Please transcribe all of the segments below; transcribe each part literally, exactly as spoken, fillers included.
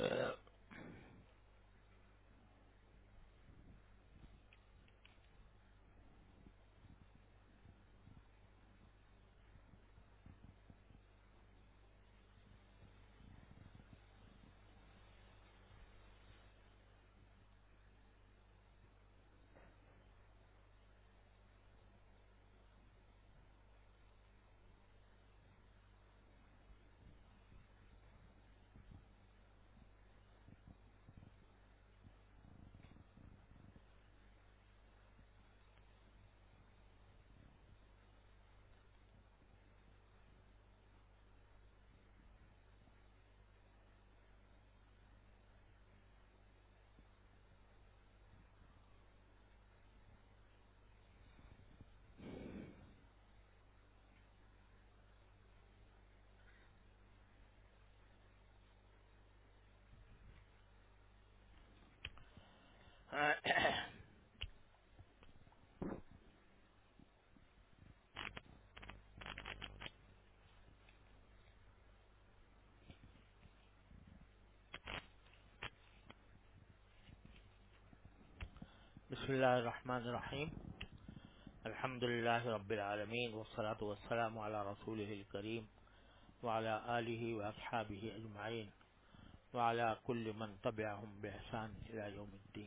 بسم اللہ الرحمن الرحیم الحمد للہ رب العالمین والصلاة والسلام علی رسولہ الکریم وعلی آلہ واصحابہ اجمعین وعلی کل من تبعہم بإحسان الی یوم الدین.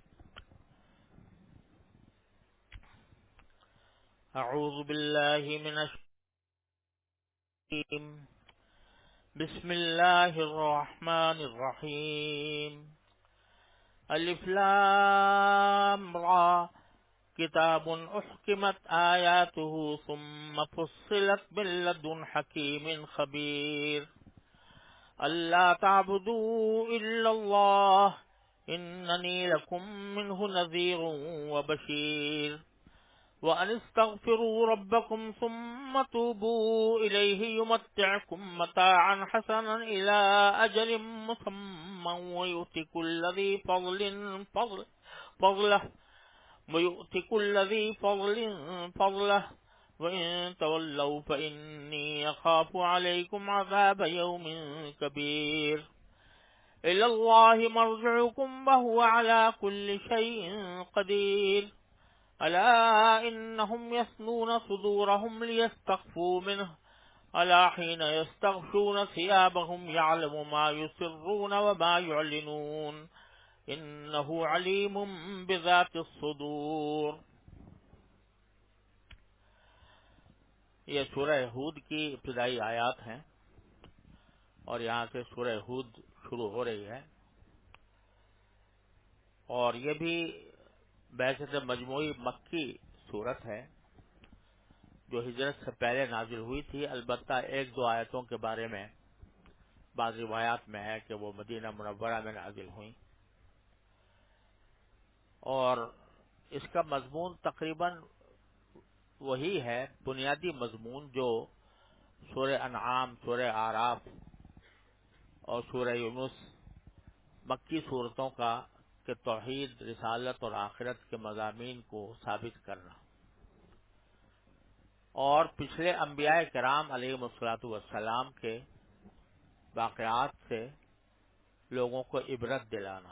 اعوذ باللہ من الشیطان بسم اللہ الرحمن الرحیم. الف لام را کتاب احکمت آیاته ثم فصلت من لدن حکیم خبیر. اللہ تعبدوا الا اللہ اننی لکم منہ نذیر وبشیر. وَأَنِ اسْتَغْفِرُوا رَبَّكُمْ ثُمَّ تُوبُوا إِلَيْهِ يُمَتِّعْكُمْ مَتَاعًا حَسَنًا إِلَىٰ أَجَلٍ مُّسَمًّى وَيُؤْتِ كُلَّ ذِي فَضْلٍ فَضْلَهُ وَيُؤْتِ كُلَّ ذِي فَضْلٍ فَضْلَهُ وَإِن تَوَلَّوْا فَإِنِّي أَخَافُ عَلَيْكُمْ عَذَابَ يَوْمٍ كَبِيرٍ. إِلَى اللَّهِ مَرْجِعُكُمْ وَهُوَ عَلَىٰ كُلِّ شَيْءٍ قَدِيرٌ. ألا إنهم يثنون صدورهم ليستخفوا منه ألا حين يستغشون ثيابهم يعلم ما يسرون وما يعلنون إنه عليم بذات الصدور. یہ سورہ ہود کی ابتدائی آیات ہیں اور یہاں سے سورہ ہود شروع ہو رہی ہے، اور یہ بھی بحثیت مجموعی مکی صورت ہے جو ہجرت سے پہلے نازل ہوئی تھی. البتہ ایک دو آیتوں کے بارے میں بعض روایات میں ہے کہ وہ مدینہ منورہ میں نازل ہوئیں، اور اس کا مضمون تقریباً وہی ہے، بنیادی مضمون جو سورہ انعام، سورہ اعراف اور سورہ یونس مکی صورتوں کا کہ توحید، رسالت اور آخرت کے مضامین کو ثابت کرنا اور پچھلے انبیاء کرام علیہم الصلوۃ والسلام کے واقعات سے لوگوں کو عبرت دلانا.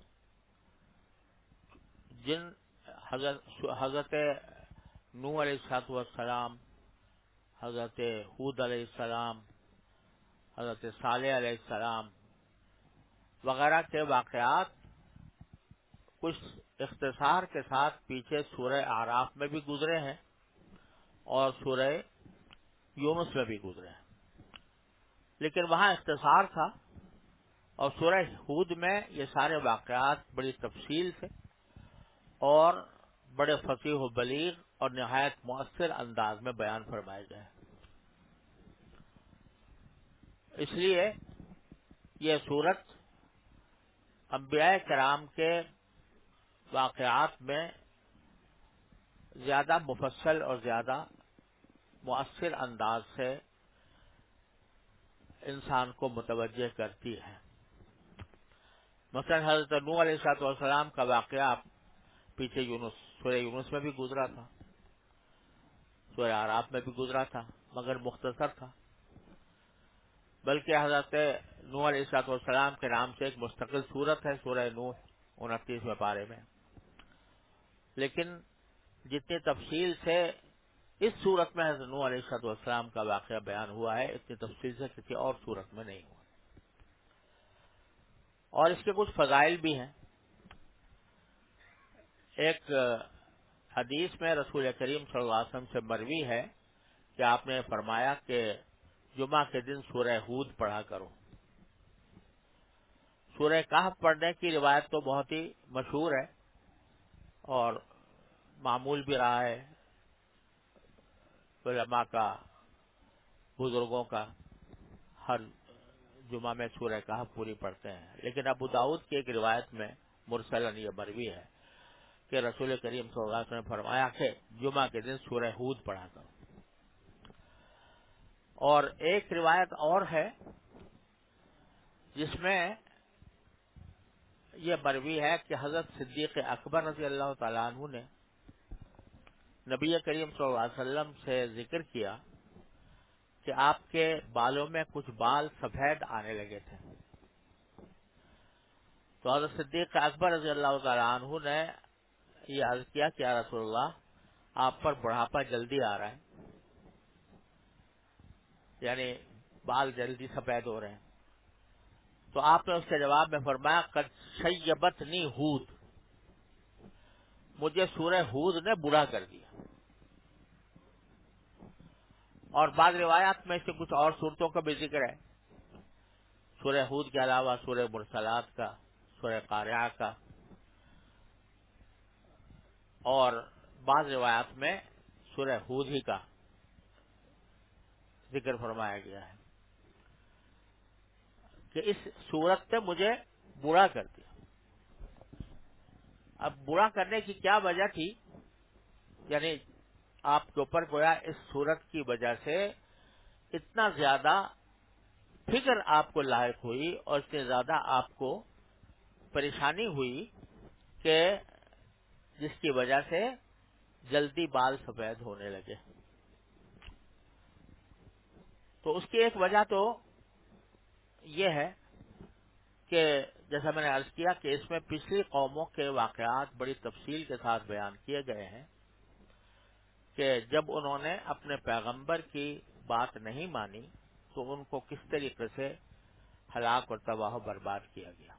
جن حضرت حضرت نوح علیہ الصلوۃ والسلام، حضرت ہود علیہ السلام، حضرت صالح علیہ السلام وغیرہ کے واقعات کچھ اختصار کے ساتھ پیچھے سورہ اعراف میں بھی گزرے ہیں اور سورہ یونس میں بھی گزرے ہیں، لیکن وہاں اختصار تھا، اور سورہ ہود میں یہ سارے واقعات بڑی تفصیل سے اور بڑے فصیح و بلیغ اور نہایت مؤثر انداز میں بیان فرمائے گئے. اس لیے یہ سورت انبیاء کرام کے واقعات میں زیادہ مفصل اور زیادہ مؤثر انداز سے انسان کو متوجہ کرتی ہے. مثلا حضرت نوح علیہ الصلوۃ والسلام کا واقعہ پیچھے یونس سورہ یونس میں بھی گزرا تھا، سورہ اعراف میں بھی گزرا تھا، مگر مختصر تھا. بلکہ حضرت نوح علیہ الصلوۃ والسلام کے نام سے ایک مستقل سورت ہے سورہ نوح انتیسویں پارے میں. لیکن جتنی تفصیل سے اس سورت میں حضرت نوح علیہ الصلوۃ والسلام کا واقعہ بیان ہوا ہے اتنی تفصیل سے کسی اور سورت میں نہیں ہوا. اور اس کے کچھ فضائل بھی ہیں. ایک حدیث میں رسول کریم صلی اللہ علیہ وسلم سے مروی ہے کہ آپ نے فرمایا کہ جمعہ کے دن سورہ ہود پڑھا کرو. سورہ کہف پڑھنے کی روایت تو بہت ہی مشہور ہے اور معمول بھی رہا ہے علماء کا، بزرگوں کا، ہر جمعہ میں سورہ کہف پوری پڑھتے ہیں. لیکن ابو داؤد کی ایک روایت میں مرسلن یہ مروی ہے کہ رسول کریم صلی اللہ علیہ وسلم نے فرمایا کہ جمعہ کے دن سورہ ہود پڑھا کرو. اور ایک روایت اور ہے جس میں یہ مروی ہے کہ حضرت صدیق اکبر رضی اللہ تعالیٰ عنہ نے نبی کریم صلی اللہ علیہ وسلم سے ذکر کیا کہ آپ کے بالوں میں کچھ بال سفید آنے لگے تھے. تو حضرت صدیق اکبر رضی اللہ تعالیٰ عنہ نے یہ عرض کیا کہ یا رسول اللہ آپ پر بڑھاپا جلدی آ رہا ہے، یعنی بال جلدی سفید ہو رہے ہیں. تو آپ نے اس کے جواب میں فرمایا قد شیبتنی ہود، مجھے سورہ ہود نے بوڑھا کر دیا. اور بعض روایات میں سے کچھ اور صورتوں کا بھی ذکر ہے، سورہ ہود کے علاوہ سورہ مرسلات کا، سورہ قارعہ کا، اور بعض روایات میں سورہ ہود ہی کا ذکر فرمایا گیا ہے کہ اس صورت نے مجھے برا کر دیا. اب برا کرنے کی کیا وجہ تھی؟ یعنی آپ کے اوپر گویا اس صورت کی وجہ سے اتنا زیادہ فکر آپ کو لاحق ہوئی اور اتنے زیادہ آپ کو پریشانی ہوئی کہ جس کی وجہ سے جلدی بال سفید ہونے لگے. تو اس کی ایک وجہ تو یہ ہے کہ جیسا میں نے عرض کیا کہ اس میں پچھلی قوموں کے واقعات بڑی تفصیل کے ساتھ بیان کیے گئے ہیں کہ جب انہوں نے اپنے پیغمبر کی بات نہیں مانی تو ان کو کس طریقے سے ہلاک اور تباہ و برباد کیا گیا.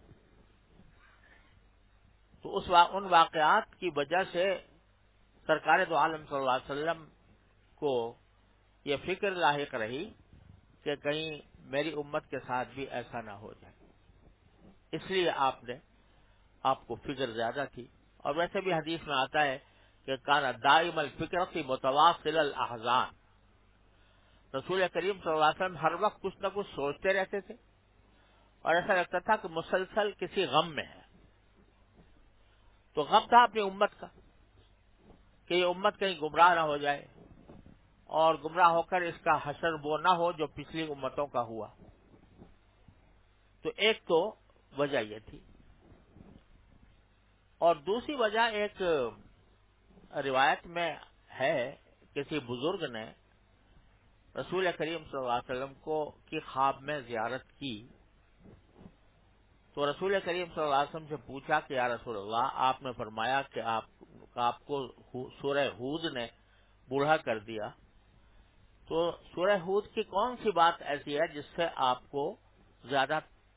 تو اس وا... ان واقعات کی وجہ سے سرکار دو عالم صلی اللہ علیہ وسلم کو یہ فکر لاحق رہی کہ کہیں میری امت کے ساتھ بھی ایسا نہ ہو جائے. اس لیے آپ نے آپ کو فکر زیادہ تھی. اور ویسے بھی حدیث میں آتا ہے کہ کان دائم الفکرۃ متواصل الاحزان، رسول کریم صلی اللہ علیہ وسلم ہر وقت کچھ نہ کچھ سوچتے رہتے تھے اور ایسا لگتا تھا کہ مسلسل کسی غم میں ہے. تو غم تھا اپنی امت کا کہ یہ امت کہیں گمراہ نہ ہو جائے اور گمراہ ہو کر اس کا حشر وہ نہ ہو جو پچھلی امتوں کا ہوا. تو ایک تو وجہ یہ تھی. اور دوسری وجہ ایک روایت میں ہے کسی بزرگ نے رسول کریم صلی اللہ علیہ وسلم کو کی خواب میں زیارت کی. تو رسول کریم صلی اللہ علیہ وسلم سے پوچھا کہ یا رسول اللہ آپ نے فرمایا کہ آپ آپ کو سورہ ہود نے بوڑھا کر دیا، تو سورہ ہود کی کون سی بات ایسی ہے جس سے آپ کو زیادہ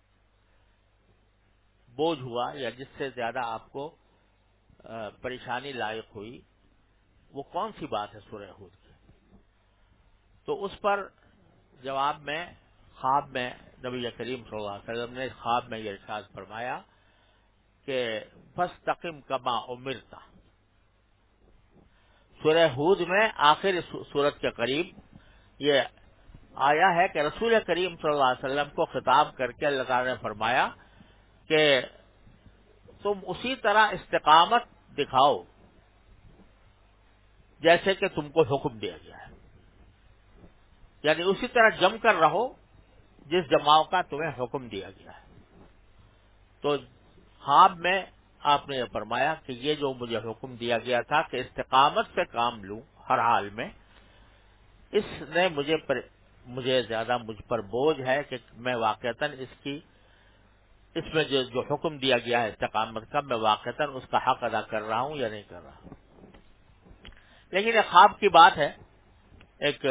بوجھ ہوا یا جس سے زیادہ آپ کو پریشانی لاحق ہوئی، وہ کون سی بات ہے سورہ ہود کی؟ تو اس پر جواب میں خواب میں نبی کریم صلی اللہ علیہ وسلم نے خواب میں یہ ارشاد فرمایا کہ فاستقم کما امرت. سورہ ہود میں آخر سورت کے قریب یہ آیا ہے کہ رسول کریم صلی اللہ علیہ وسلم کو خطاب کر کے اللہ تعالی نے فرمایا کہ تم اسی طرح استقامت دکھاؤ جیسے کہ تم کو حکم دیا گیا ہے، یعنی اسی طرح جم کر رہو جس جماؤ کا تمہیں حکم دیا گیا ہے. تو خواب میں آپ نے یہ فرمایا کہ یہ جو مجھے حکم دیا گیا تھا کہ استقامت سے کام لوں ہر حال میں، اس نے مجھے پر مجھے زیادہ مجھ پر بوجھ ہے کہ میں واقعتاً اس کی اس میں جو جو حکم دیا گیا ہے استقامت کا، میں واقعتاً اس کا حق ادا کر رہا ہوں یا نہیں کر رہا. لیکن ایک خواب کی بات ہے، ایک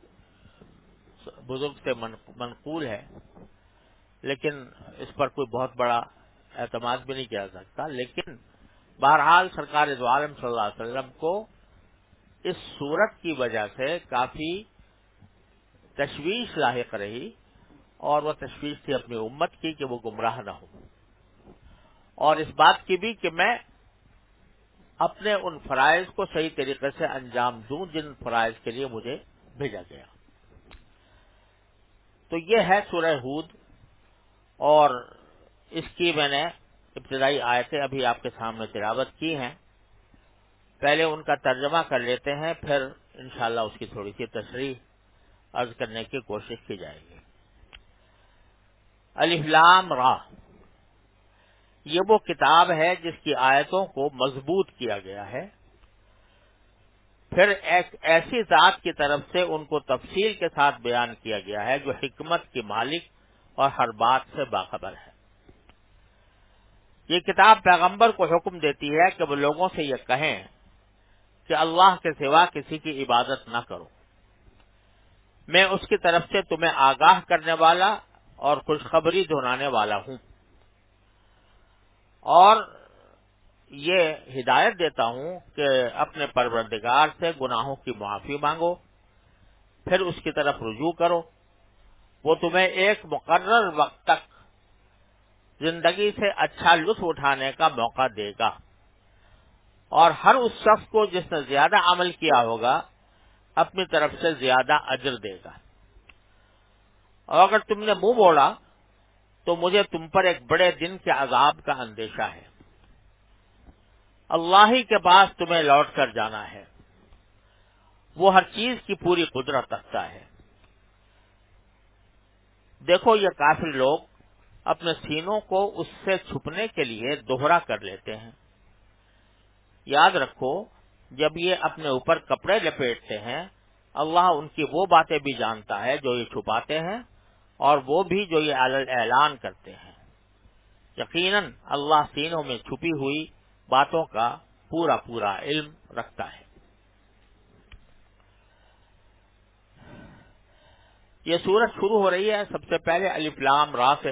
بزرگ سے منقول ہے، لیکن اس پر کوئی بہت بڑا اعتماد بھی نہیں کیا جا سکتا. لیکن بہرحال سرکار دو عالم صلی اللہ علیہ وسلم کو اس صورت کی وجہ سے کافی تشویش لاحق رہی، اور وہ تشویش تھی اپنی امت کی کہ وہ گمراہ نہ ہو، اور اس بات کی بھی کہ میں اپنے ان فرائض کو صحیح طریقے سے انجام دوں جن فرائض کے لیے مجھے بھیجا گیا. تو یہ ہے سورہ ہود، اور اس کی میں نے ابتدائی آیتیں ابھی آپ کے سامنے تلاوت کی ہیں. پہلے ان کا ترجمہ کر لیتے ہیں، پھر انشاءاللہ اس کی تھوڑی سی تشریح عرض کرنے کی کوشش کی جائے گی. الف لام را، یہ وہ کتاب ہے جس کی آیتوں کو مضبوط کیا گیا ہے، پھر ایک ایسی ذات کی طرف سے ان کو تفصیل کے ساتھ بیان کیا گیا ہے جو حکمت کی مالک اور ہر بات سے باخبر ہے. یہ کتاب پیغمبر کو حکم دیتی ہے کہ وہ لوگوں سے یہ کہیں کہ اللہ کے سوا کسی کی عبادت نہ کرو. میں اس کی طرف سے تمہیں آگاہ کرنے والا اور خوشخبری دہرانے والا ہوں، اور یہ ہدایت دیتا ہوں کہ اپنے پروردگار سے گناہوں کی معافی مانگو، پھر اس کی طرف رجوع کرو. وہ تمہیں ایک مقرر وقت تک زندگی سے اچھا لطف اٹھانے کا موقع دے گا، اور ہر اس شخص کو جس نے زیادہ عمل کیا ہوگا اپنی طرف سے زیادہ اجر دے گا. اور اگر تم نے منہ موڑا تو مجھے تم پر ایک بڑے دن کے عذاب کا اندیشہ ہے. اللہ ہی کے پاس تمہیں لوٹ کر جانا ہے، وہ ہر چیز کی پوری قدرت رکھتا ہے. دیکھو یہ کافر لوگ اپنے سینوں کو اس سے چھپنے کے لیے دوہرا کر لیتے ہیں. یاد رکھو جب یہ اپنے اوپر کپڑے لپیٹتے ہیں، اللہ ان کی وہ باتیں بھی جانتا ہے جو یہ چھپاتے ہیں، اور وہ بھی جو یہ اعلان کرتے ہیں. یقیناً اللہ سینوں میں چھپی ہوئی باتوں کا پورا پورا علم رکھتا ہے. یہ سورت شروع ہو رہی ہے سب سے پہلے الف لام را سے،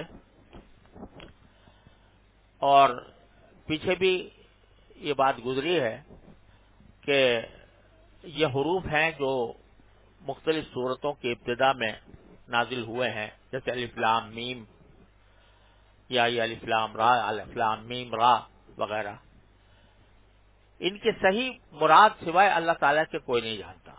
اور پیچھے بھی یہ بات گزری ہے کہ یہ حروف ہیں جو مختلف سورتوں کی ابتدا میں نازل ہوئے ہیں، جیسے الف لام میم یا یہ الف لام را، الف لام میم را وغیرہ. ان کی صحیح مراد سوائے اللہ تعالیٰ کے کوئی نہیں جانتا.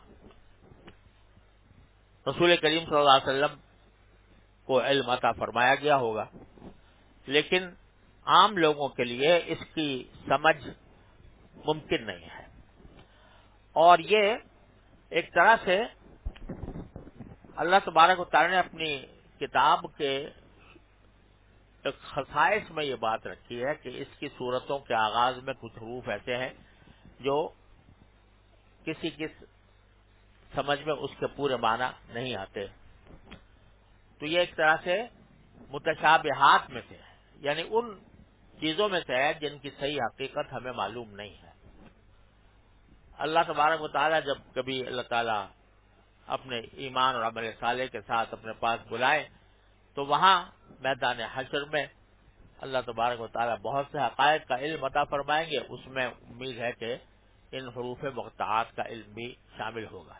رسول کریم صلی اللہ علیہ وسلم کو علم عطا فرمایا گیا ہوگا، لیکن عام لوگوں کے لیے اس کی سمجھ ممکن نہیں ہے. اور یہ ایک طرح سے اللہ تبارک و تعالیٰ نے اپنی کتاب کے ایک خصائص میں یہ بات رکھی ہے کہ اس کی صورتوں کے آغاز میں کچھ حروف ایسے ہیں جو کسی کی سمجھ میں اس کے پورے معنی نہیں آتے. تو یہ ایک طرح سے متشابہات میں سے ہے، یعنی ان چیزوں میں سے ہے جن کی صحیح حقیقت ہمیں معلوم نہیں ہے. اللہ تبارک و تعالیٰ جب کبھی اللہ تعالیٰ اپنے ایمان اور عمل صالح کے ساتھ اپنے پاس بلائے تو وہاں میدان حشر میں اللہ تبارک و تعالیٰ بہت سے حقائق کا علم عطا فرمائیں گے. اس میں امید ہے کہ ان حروف مقطعات کا علم بھی شامل ہوگا.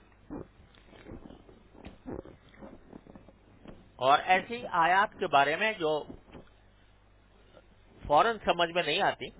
اور ایسی آیات کے بارے میں جو فوراً سمجھ میں نہیں آتی،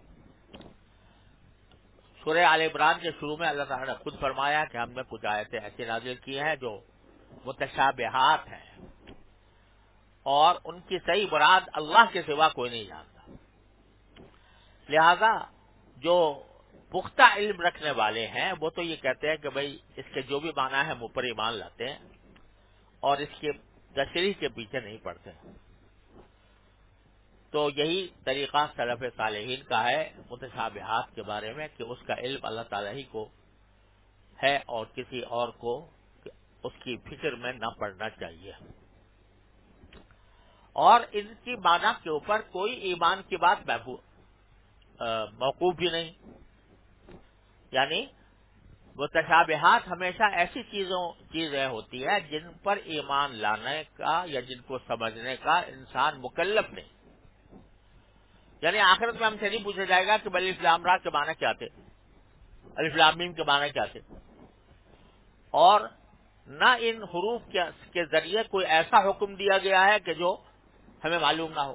سورہ آل عمران کے شروع میں اللہ تعالیٰ نے خود فرمایا کہ ہم نے کچھ آیتیں ایسی نازل کی ہیں جو متشابہات ہیں، اور ان کی صحیح مراد اللہ کے سوا کوئی نہیں جانتا. لہذا جو پختہ علم رکھنے والے ہیں وہ تو یہ کہتے ہیں کہ بھئی اس کے جو بھی معنی ہے ہم اوپر ایمان لاتے ہیں، اور اس کے تشریح کے پیچھے نہیں پڑتے. تو یہی طریقہ سلف صالحین کا ہے متشابہات کے بارے میں، کہ اس کا علم اللہ تعالیٰ ہی کو ہے اور کسی اور کو اس کی فکر میں نہ پڑنا چاہیے، اور ان کی معنی کے اوپر کوئی ایمان کی بات موقوف بھی نہیں. یعنی متشابہات ہمیشہ ایسی چیزوں چیزیں ہوتی ہیں جن پر ایمان لانے کا یا جن کو سمجھنے کا انسان مکلف نہیں. یعنی آخرت میں ہم سے نہیں پوچھا جائے گا کہ الف لام را کے معنی کیا تھے، الف لام میم کے معنی کیا تھے، اور نہ ان حروف کے ذریعے کوئی ایسا حکم دیا گیا ہے کہ جو ہمیں معلوم نہ ہو.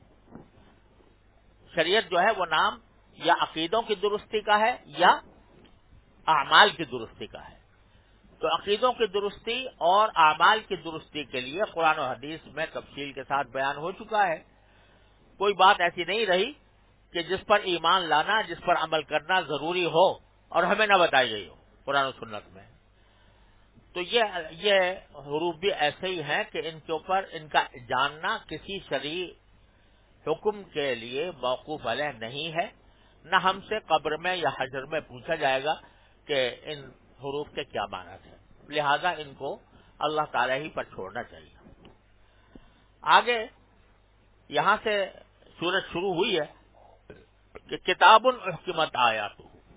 شریعت جو ہے وہ نام یا عقیدوں کی درستی کا ہے یا اعمال کی درستی کا ہے. تو عقیدوں کی درستی اور اعمال کی درستی کے لیے قرآن و حدیث میں تفصیل کے ساتھ بیان ہو چکا ہے. کوئی بات ایسی نہیں رہی کہ جس پر ایمان لانا، جس پر عمل کرنا ضروری ہو اور ہمیں نہ بتائی گئی ہو قرآن و سنت میں. تو یہ یہ حروف بھی ایسے ہی ہیں کہ ان کے اوپر ان کا جاننا کسی شرعی حکم کے لیے موقوف علیہ نہیں ہے. نہ ہم سے قبر میں یا حشر میں پوچھا جائے گا کہ ان حروف کے کیا معنی تھے، لہذا ان کو اللہ تعالی ہی پر چھوڑنا چاہیے. آگے یہاں سے سورت شروع ہوئی ہے کہ کتاب احکمت آیات،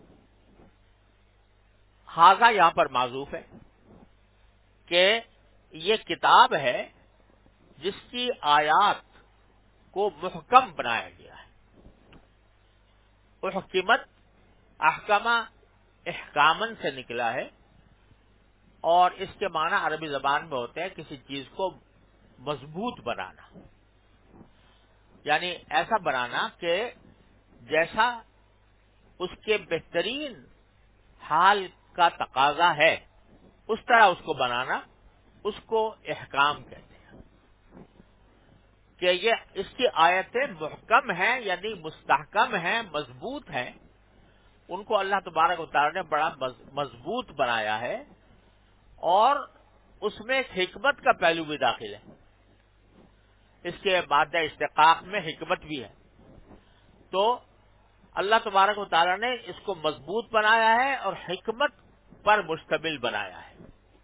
ھذا یہاں پر معذوف ہے کہ یہ کتاب ہے جس کی آیات کو محکم بنایا گیا ہے. احکمت احکمہ احکامن سے نکلا ہے، اور اس کے معنی عربی زبان میں ہوتے ہیں کسی چیز کو مضبوط بنانا، یعنی ایسا بنانا کہ جیسا اس کے بہترین حال کا تقاضا ہے اس طرح اس کو بنانا، اس کو احکام کہتے ہیں. کہ یہ اس کی آیتیں محکم ہیں یعنی مستحکم ہیں، مضبوط ہیں. ان کو اللہ تبارک و تعالی نے بڑا مضبوط بنایا ہے، اور اس میں ایک حکمت کا پہلو بھی داخل ہے. اس کے مادہ اشتقاق میں حکمت بھی ہے. تو اللہ تبارک و تعالی نے اس کو مضبوط بنایا ہے اور حکمت پر مشتمل بنایا ہے.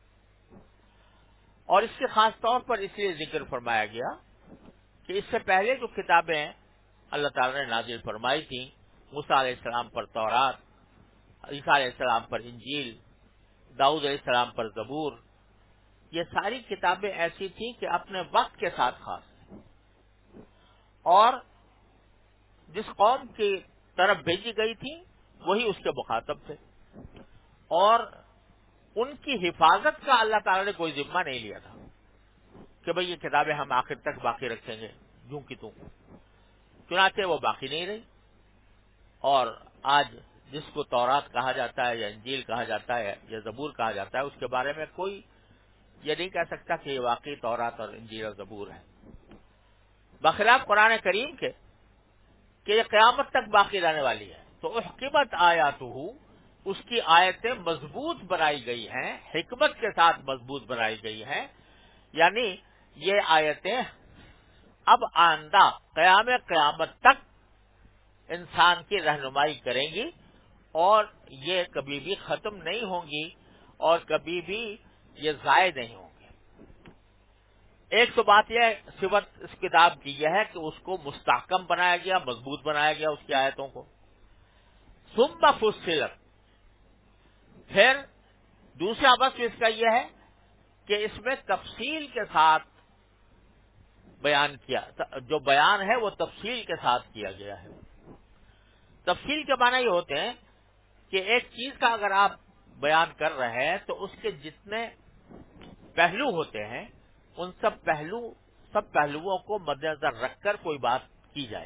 اور اس کے خاص طور پر اس لیے ذکر فرمایا گیا کہ اس سے پہلے جو کتابیں اللہ تعالی نے نازل فرمائی تھیں، موسیٰ علیہ السلام پر تورات، عیسیٰ علیہ السلام پر انجیل، داؤد علیہ السلام پر زبور، یہ ساری کتابیں ایسی تھیں کہ اپنے وقت کے ساتھ خاص ہیں، اور جس قوم کی طرف بھیجی گئی تھی وہی اس کے مخاطب تھے، اور ان کی حفاظت کا اللہ تعالی نے کوئی ذمہ نہیں لیا تھا کہ بھئی یہ کتابیں ہم آخر تک باقی رکھیں گے یوں کی توں. چنانچہ وہ باقی نہیں رہی، اور آج جس کو تورات کہا جاتا ہے یا انجیل کہا جاتا ہے یا زبور کہا جاتا ہے، اس کے بارے میں کوئی یہ نہیں کہہ سکتا کہ یہ واقعی تورات اور انجیل اور زبور ہے، بخلاف قرآن کریم کے کہ یہ قیامت تک باقی رہنے والی ہے. تو احکمت آیاتہ، اس کی آیتیں مضبوط بنائی گئی ہیں، حکمت کے ساتھ مضبوط بنائی گئی ہیں. یعنی یہ آیتیں اب آئندہ قیام قیامت تک انسان کی رہنمائی کریں گی، اور یہ کبھی بھی ختم نہیں ہوں گی اور کبھی بھی یہ ضائع نہیں ہوں گی. ایک تو بات یہ صفت اس کتاب کی یہ ہے کہ اس کو مستحکم بنایا گیا، مضبوط بنایا گیا اس کی آیتوں کو. ثم فصلت، پھر دوسرا وصف اس کا یہ ہے کہ اس میں تفصیل کے ساتھ بیان کیا، جو بیان ہے وہ تفصیل کے ساتھ کیا گیا ہے. تفصیل کے معنی یہ ہوتے ہیں کہ ایک چیز کا اگر آپ بیان کر رہے ہیں تو اس کے جتنے پہلو ہوتے ہیں ان سب پہلو سب پہلوؤں کو مد نظر رکھ کر کوئی بات کی جائے.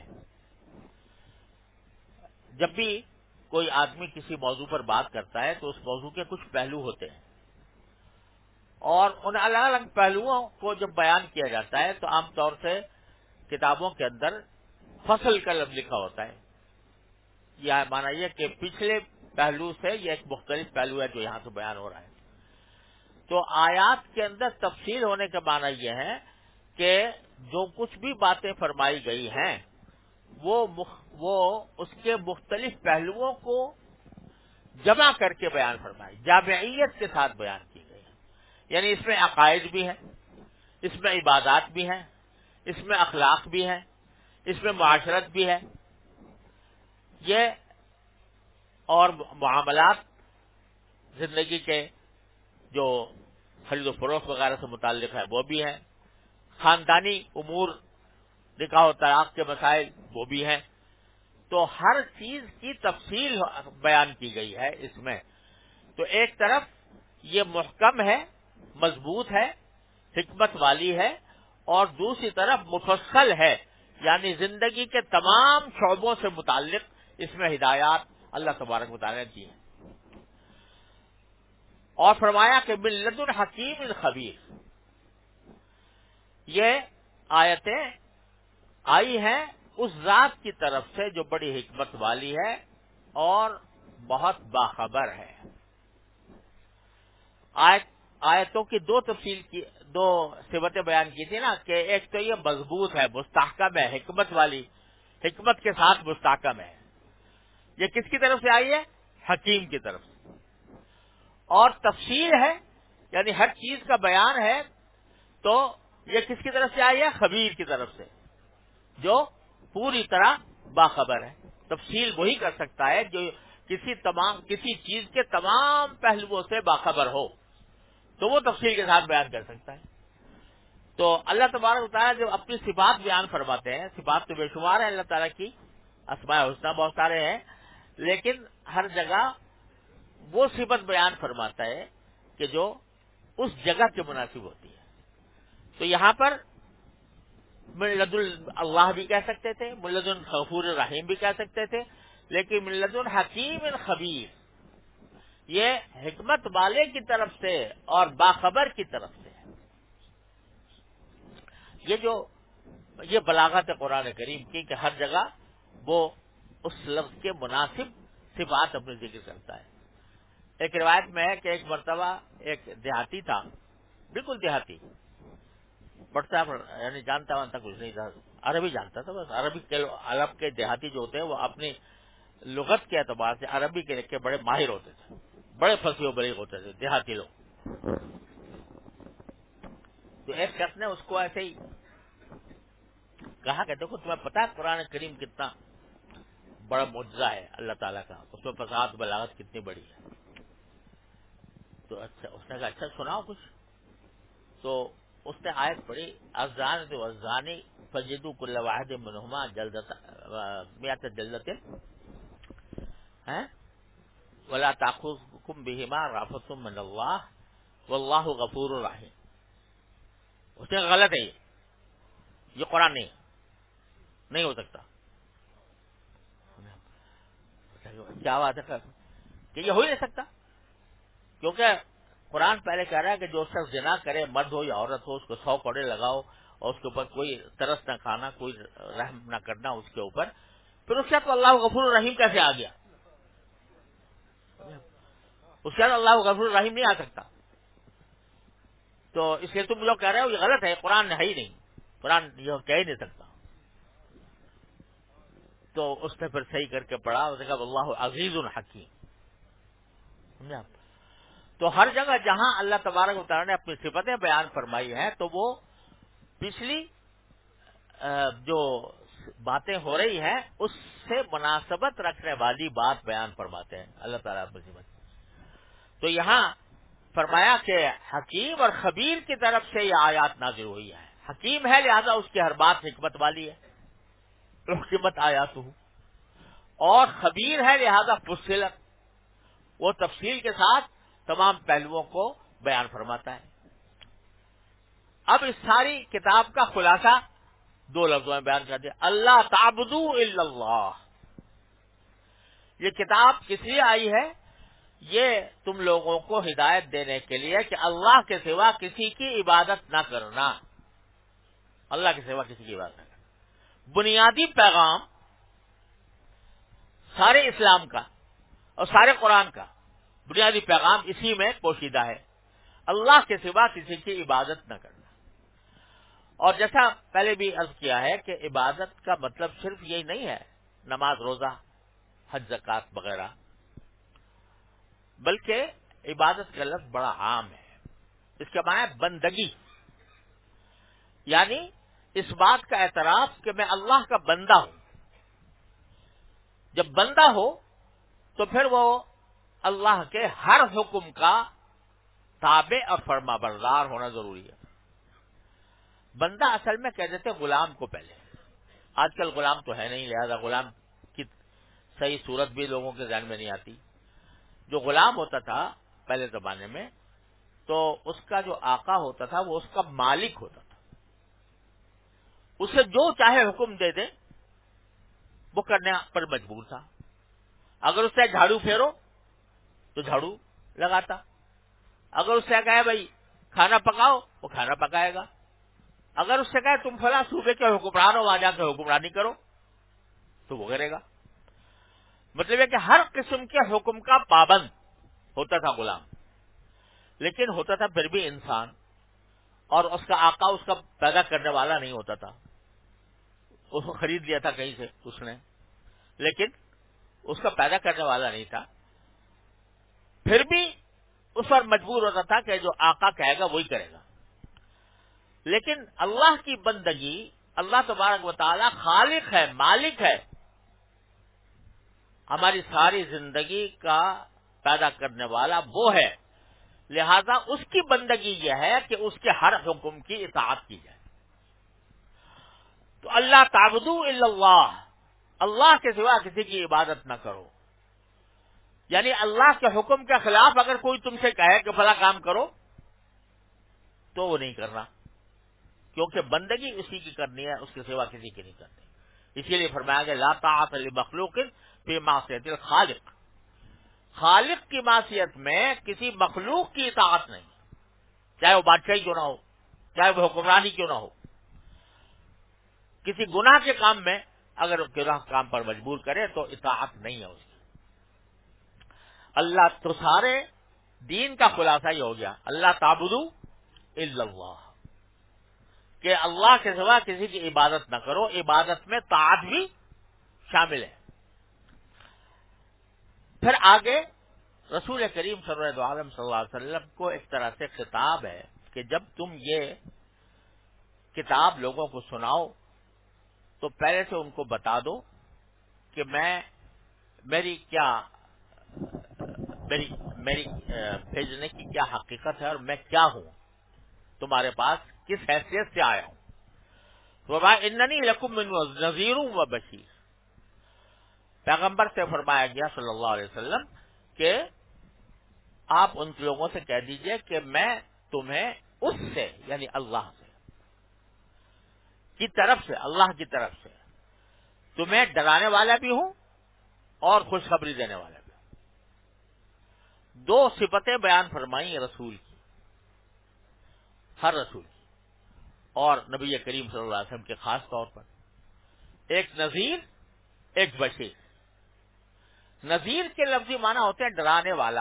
جب بھی کوئی آدمی کسی موضوع پر بات کرتا ہے تو اس موضوع کے کچھ پہلو ہوتے ہیں، اور ان الگ الگ پہلوؤں کو جب بیان کیا جاتا ہے تو عام طور سے کتابوں کے اندر فصل کا لفظ لکھا ہوتا ہے. یہ مانا یہ کہ پچھلے پہلو سے یہ ایک مختلف پہلو ہے جو یہاں سے بیان ہو رہا ہے. تو آیات کے اندر تفصیل ہونے کا معنی یہ ہے کہ جو کچھ بھی باتیں فرمائی گئی ہیں وہ مخ... وہ اس کے مختلف پہلوؤں کو جمع کر کے بیان فرمائی، جامعیت کے ساتھ بیان کی گئی ہے. یعنی اس میں عقائد بھی ہیں، اس میں عبادات بھی ہیں، اس میں اخلاق بھی ہیں، اس میں معاشرت بھی ہے، یہ اور معاملات زندگی کے جو خرید و فروخت وغیرہ سے متعلق ہے وہ بھی ہیں، خاندانی امور نکاح و طلاق کے مسائل وہ بھی ہیں. تو ہر چیز کی تفصیل بیان کی گئی ہے اس میں. تو ایک طرف یہ محکم ہے، مضبوط ہے، حکمت والی ہے، اور دوسری طرف مفصل ہے، یعنی زندگی کے تمام شعبوں سے متعلق اس میں ہدایات اللہ تبارک و تعالی نے دی ہیں. اور فرمایا کہ من لدن حکیم خبیر. یہ آیتیں آئی ہیں اس ذات کی طرف سے جو بڑی حکمت والی ہے اور بہت باخبر ہے. آیت آیتوں کی دو تفصیل کی دو صفتیں بیان کی تھی نا، کہ ایک تو یہ مضبوط ہے، مستحکم ہے، حکمت والی، حکمت کے ساتھ مستحکم ہے. یہ کس کی طرف سے آئی ہے؟ حکیم کی طرف سے. اور تفصیل ہے، یعنی ہر چیز کا بیان ہے، تو یہ کس کی طرف سے آئی ہے؟ خبیر کی طرف سے، جو پوری طرح باخبر ہے. تفصیل وہی کر سکتا ہے جو کسی تمام کسی چیز کے تمام پہلوؤں سے باخبر ہو، تو وہ تفصیل کے ساتھ بیان کر سکتا ہے. تو اللہ تبارک و تعالیٰ جب اپنی صفات بیان فرماتے ہیں، صفات تو بے شمار ہیں اللہ تعالیٰ کی، اسماء الحسنی بہت سارے ہیں، لیکن ہر جگہ وہ صفت بیان فرماتا ہے کہ جو اس جگہ کے مناسب ہوتی ہے. تو یہاں پر من لدن اللہ بھی کہہ سکتے تھے، من لدن غفور الرحیم بھی کہہ سکتے تھے، لیکن من لدن حکیم خبیر، یہ حکمت والے کی طرف سے اور باخبر کی طرف سے. یہ جو یہ بلاغت قرآن کریم کی کہ ہر جگہ وہ اس لفظ کے مناسب صفات اپنے ذکر کرتا ہے. ایک روایت میں ہے کہ ایک مرتبہ ایک دیہاتی تھا، بالکل دیہاتی، پڑھتا یعنی جانتا وانتا کچھ نہیں تھا، عربی جانتا تھا بس. عربی کے عرب کے دیہاتی جو ہوتے ہیں وہ اپنی لغت کے اعتبار سے عربی کے کے بڑے ماہر ہوتے تھے، بڑے فصیح و بلیغ ہوتے تھے دیہاتی لوگ. تو ایک شخص نے اس کو ایسے ہی کہا کہ دیکھو تمہیں پتا ہے قرآن کریم کتنا بڑا معجزہ ہے اللہ تعالیٰ کا، اس میں فصاحت بلاغت کتنی بڑی ہے. تو اچھا اس نے کہا اچھا سناؤ کچھ. تو اس نے آیت پڑھی، الزانۃ والزانی فجلدوا کل واحد منہما جلدۃ مئۃ جلدۃ ولا تأخذکم بہما رأفۃ من اللہ واللہ غفور رحیم. اس نے غلط ہے، یہ قرآن نہیں نہیں ہو سکتا. کیا بات ہے کہ یہ ہو ہی نہیں سکتا، کیونکہ قرآن پہلے کہہ رہا ہے کہ جو شخص زنا کرے، مرد ہو یا عورت ہو، اس کو سو کوڑے لگاؤ اور اس کے اوپر کوئی ترس نہ کھانا، کوئی رحم نہ کرنا اس کے اوپر. پھر اس کے بعد اللہ غفور الرحیم کیسے آ گیا؟ اس کے بعد اللہ غفور الرحیم نہیں آ سکتا. تو اس لیے تم لوگ کہہ رہے ہو یہ غلط ہے، قرآن ہے ہی نہیں، قرآن یہ کہہ ہی نہیں سکتا. تو اس نے پھر صحیح کر کے پڑھا، اس نے کہا اللہ عزیز الحکیم. سمجھا؟ تو ہر جگہ جہاں اللہ تبارک و تعالیٰ نے اپنی صفتیں بیان فرمائی ہیں تو وہ پچھلی جو باتیں ہو رہی ہیں اس سے مناسبت رکھنے والی بات بیان فرماتے ہیں اللہ تعالیٰ اپنی صفت. تو یہاں فرمایا کہ حکیم اور خبیر کی طرف سے یہ آیات نازل ہوئی ہے. حکیم ہے لہذا اس کی ہر بات حکمت والی ہے، حکمت آیات ہوں، اور خبیر ہے لہذا فصلت، وہ تفصیل کے ساتھ تمام پہلوؤں کو بیان فرماتا ہے. اب اس ساری کتاب کا خلاصہ دو لفظوں میں بیان کر دیا، اللہ تعبدوا الا اللہ. یہ کتاب کس لیے آئی ہے؟ یہ تم لوگوں کو ہدایت دینے کے لیے کہ اللہ کے سوا کسی کی عبادت نہ کرنا، اللہ کے سوا کسی کی عبادت نہ کرنا. بنیادی پیغام سارے اسلام کا اور سارے قرآن کا بنیادی پیغام اسی میں پوشیدہ ہے، اللہ کے سوا کسی کی عبادت نہ کرنا. اور جیسا پہلے بھی عرض کیا ہے کہ عبادت کا مطلب صرف یہی نہیں ہے نماز، روزہ، حج، زکوٰۃ وغیرہ، بلکہ عبادت کا لفظ بڑا عام ہے. اس کے معنی بندگی، یعنی اس بات کا اعتراف کہ میں اللہ کا بندہ ہوں. جب بندہ ہو تو پھر وہ اللہ کے ہر حکم کا تابع اور فرما بردار ہونا ضروری ہے. بندہ اصل میں کہہ دیتے غلام کو پہلے. آج کل غلام تو ہے نہیں، لہذا غلام کی صحیح صورت بھی لوگوں کے ذہن میں نہیں آتی. جو غلام ہوتا تھا پہلے زمانے میں تو اس کا جو آقا ہوتا تھا وہ اس کا مالک ہوتا تھا. اسے جو چاہے حکم دے دے وہ کرنے پر مجبور تھا. اگر اس سے جھاڑو پھیرو تو جھاڑو لگاتا، اگر اس سے کہے بھائی کھانا پکاؤ وہ کھانا پکائے گا، اگر اس سے کہے تم فلاں صوبے کے حکمران ہو وہاں جا کے حکمرانی کرو تو وہ کرے گا. مطلب ہے کہ ہر قسم کے حکم کا پابند ہوتا تھا غلام، لیکن ہوتا تھا پھر بھی انسان، اور اس کا آقا اس کا پیدا کرنے والا نہیں ہوتا تھا. اس کو خرید لیا تھا کہیں سے اس نے، لیکن اس کا پیدا کرنے والا نہیں تھا. پھر بھی اس پر مجبور ہوتا تھا کہ جو آقا کہے گا وہی کرے گا. لیکن اللہ کی بندگی، اللہ تبارک و تعالی خالق ہے، مالک ہے، ہماری ساری زندگی کا پیدا کرنے والا وہ ہے. لہذا اس کی بندگی یہ ہے کہ اس کے ہر حکم کی اطاعت کی جائے. تو اللہ تعبدوا الا اللہ، اللہ کے سوا کسی کی عبادت نہ کرو. یعنی اللہ کے حکم کے خلاف اگر کوئی تم سے کہے کہ فلاں کام کرو تو وہ نہیں کرنا، کیونکہ بندگی اسی کی کرنی ہے، اس کے سوا کسی کی نہیں کرنی. اسی لیے فرمایا گیا لا طاعت لمخلوق فی معصیت الخالق، خالق کی معصیت میں کسی مخلوق کی اطاعت نہیں، چاہے وہ بادشاہی کیوں نہ ہو، چاہے وہ حکمرانی کیوں نہ ہو. کسی گناہ کے کام میں اگر گناہ کام پر مجبور کرے تو اطاعت نہیں ہے اس کی. اللہ تو سارے دین کا خلاصہ ہی ہو گیا اللہ تعبدوا الا اللہ، کہ اللہ کے سوا کسی کی عبادت نہ کرو. عبادت میں طاعت بھی شامل ہے. پھر آگے رسول کریم صلی اللہ علیہ صلی اللہ علیہ وسلم کو ایک طرح سے خطاب ہے کہ جب تم یہ کتاب لوگوں کو سناؤ تو پہلے سے ان کو بتا دو کہ میں میری کیا میری میری بھیجنے کی کیا حقیقت ہے اور میں کیا ہوں، تمہارے پاس کس حیثیت سے آیا ہوں. وما اننی لکم من نذیر و بشیر، پیغمبر سے فرمایا گیا صلی اللہ علیہ وسلم کہ آپ ان لوگوں سے کہہ دیجئے کہ میں تمہیں اس سے یعنی اللہ سے کی طرف سے اللہ کی طرف سے تمہیں ڈرانے والا بھی ہوں اور خوشخبری دینے والا بھی ہوں. دو صفتیں بیان فرمائی رسول کی، ہر رسول کی، اور نبی کریم صلی اللہ علیہ وسلم کے خاص طور پر، ایک نذیر ایک بشیر. نذیر کے لفظی معنی ہوتے ہیں ڈرانے والا،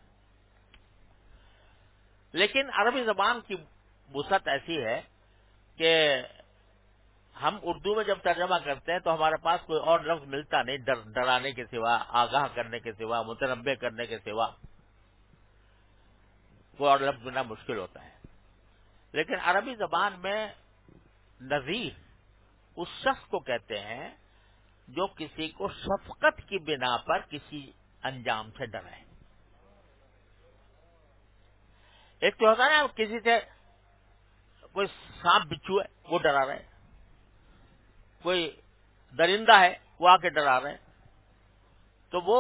لیکن عربی زبان کی وسعت ایسی ہے کہ ہم اردو میں جب ترجمہ کرتے ہیں تو ہمارے پاس کوئی اور لفظ ملتا نہیں ڈر ڈرانے کے سوا، آگاہ کرنے کے سوا، متنبہ کرنے کے سوا کوئی اور لفظ ملنا مشکل ہوتا ہے. لیکن عربی زبان میں نذیر اس شخص کو کہتے ہیں جو کسی کو شفقت کی بنا پر کسی انجام سے ڈرائے. ایک تو ہوتا ہے نا کسی سے کوئی سانپ بچھو ہے وہ ڈرا رہے، کوئی درندہ ہے وہ آ کے ڈرا رہے، تو وہ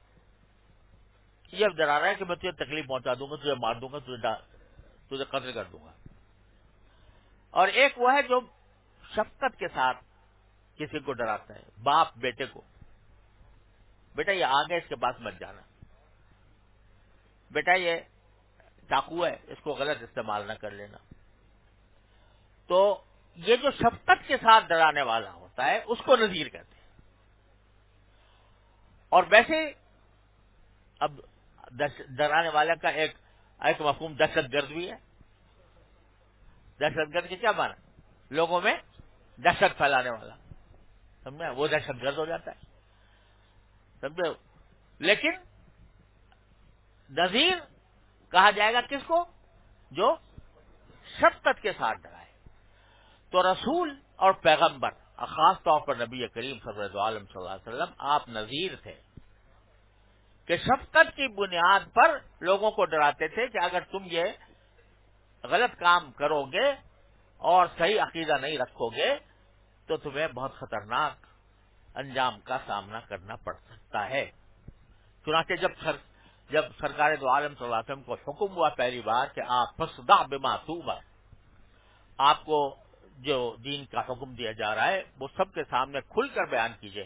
یہ ڈرا رہا ہے کہ میں تجھے تکلیف پہنچا دوں گا، تجھے مار دوں گا، تجھے تجھے قتل کر دوں گا. اور ایک وہ ہے جو شفقت کے ساتھ کسی کو ڈراتا ہے، باپ بیٹے کو، بیٹا یہ آگے اس کے پاس مت جانا، بیٹا یہ چاقو ہے اس کو غلط استعمال نہ کر لینا. تو یہ جو شفقت کے ساتھ ڈرانے والا ہوتا ہے اس کو نذیر کہتے ہیں. اور ویسے اب ڈرانے والے کا ایک ایک مفہوم دہشت گرد بھی ہے. دہشت گرد کے کیا معنی؟ لوگوں میں دہشت پھیلانے والا، سمجھا، وہ دہشت گرد ہو جاتا ہے، سمجھے. لیکن نذیر کہا جائے گا کس کو؟ جو شفقت کے ساتھ ڈرائے. تو رسول اور پیغمبر، خاص طور پر نبی کریم صلی اللہ علیہ وسلم صلی اللہ علیہ وسلم آپ نذیر تھے کہ شفقت کی بنیاد پر لوگوں کو ڈراتے تھے کہ اگر تم یہ غلط کام کرو گے اور صحیح عقیدہ نہیں رکھو گے تو تمہیں بہت خطرناک انجام کا سامنا کرنا پڑ سکتا ہے. چنانچہ جب سر جب سرکار دو عالم صلی اللہ علیہ وسلم کو حکم ہوا پہلی بار کہ آپ فصدع بما تؤمر، آپ کو جو دین کا حکم دیا جا رہا ہے وہ سب کے سامنے کھل کر بیان کیجیے،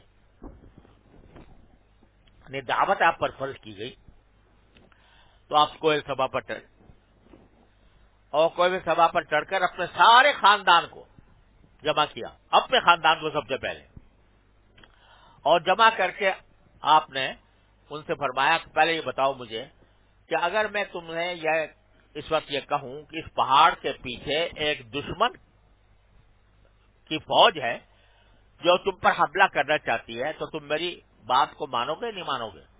یعنی دعوت آپ پر فرض کی گئی، تو آپ کوئی سبھا پر چڑھ اور کوئی بھی سبھا پر چڑھ کر اپنے سارے خاندان کو جمع کیا، اپنے خاندان کو سب سے پہلے، اور جمع کر کے آپ نے ان سے فرمایا کہ پہلے یہ بتاؤ مجھے کہ اگر میں تمہیں یہ اس وقت یہ کہوں کہ اس پہاڑ کے پیچھے ایک دشمن کی فوج ہے جو تم پر حملہ کرنا چاہتی ہے، تو تم میری بات کو مانو گے نہیں مانو گے؟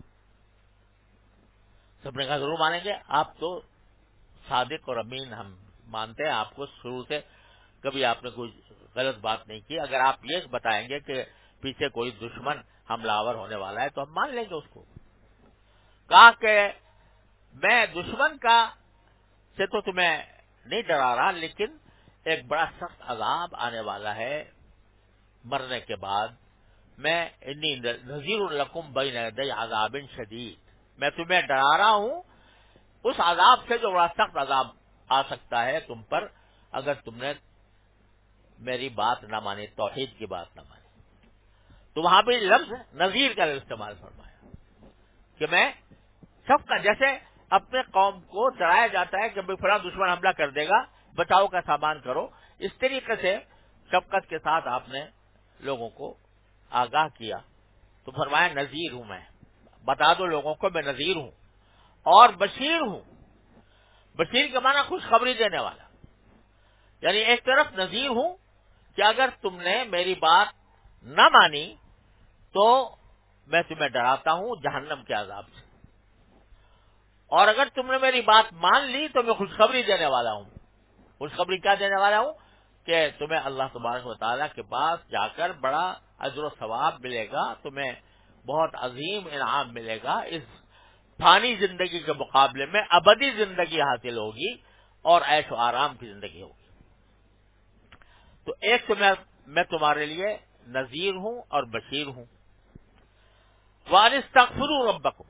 سب نے کہا ضرور مانیں گے، آپ تو صادق اور امین ہم مانتے ہیں آپ کو، شروع سے کبھی آپ نے کوئی غلط بات نہیں کی، اگر آپ یہ بتائیں گے کہ پیچھے کوئی دشمن حملہ آور ہونے والا ہے تو ہم مان لیں گے اس کو. کہا کہ میں دشمن کا سے تو تمہیں نہیں ڈرا رہا، لیکن ایک بڑا سخت عذاب آنے والا ہے مرنے کے بعد. میں انی نذیر لکم بین یدی عذاب شدید، میں تمہیں ڈرا رہا ہوں اس عذاب سے جو بڑا سخت عذاب آ سکتا ہے تم پر اگر تم نے میری بات نہ مانی، توحید کی بات نہ مانی. تو وہاں پہ لفظ نذیر کا استعمال فرمایا کہ میں سب کا، جیسے اپنے قوم کو ڈرایا جاتا ہے کہ فلاں دشمن حملہ کر دے گا، بچاؤ کا سامان کرو، اس طریقے سے شفقت کے ساتھ آپ نے لوگوں کو آگاہ کیا. تو فرمایا نذیر ہوں، میں بتا دو لوگوں کو میں نذیر ہوں اور بشیر ہوں. بشیر کا معنی خوشخبری دینے والا، یعنی ایک طرف نذیر ہوں کہ اگر تم نے میری بات نہ مانی تو میں تمہیں ڈراتا ہوں جہنم کے عذاب سے، اور اگر تم نے میری بات مان لی تو میں خوشخبری دینے والا ہوں. خوشخبری کیا دینے والا ہوں؟ کہ تمہیں اللہ تبارک و تعالیٰ کے پاس جا کر بڑا اجر و ثواب ملے گا، تمہیں بہت عظیم انعام ملے گا، اس فانی زندگی کے مقابلے میں ابدی زندگی حاصل ہوگی اور عیش و آرام کی زندگی ہوگی. تو ایک تو میں میں تمہارے لیے نذیر ہوں اور بشیر ہوں. وَأَنِ اسْتَغْفِرُوا رَبَّكُمْ،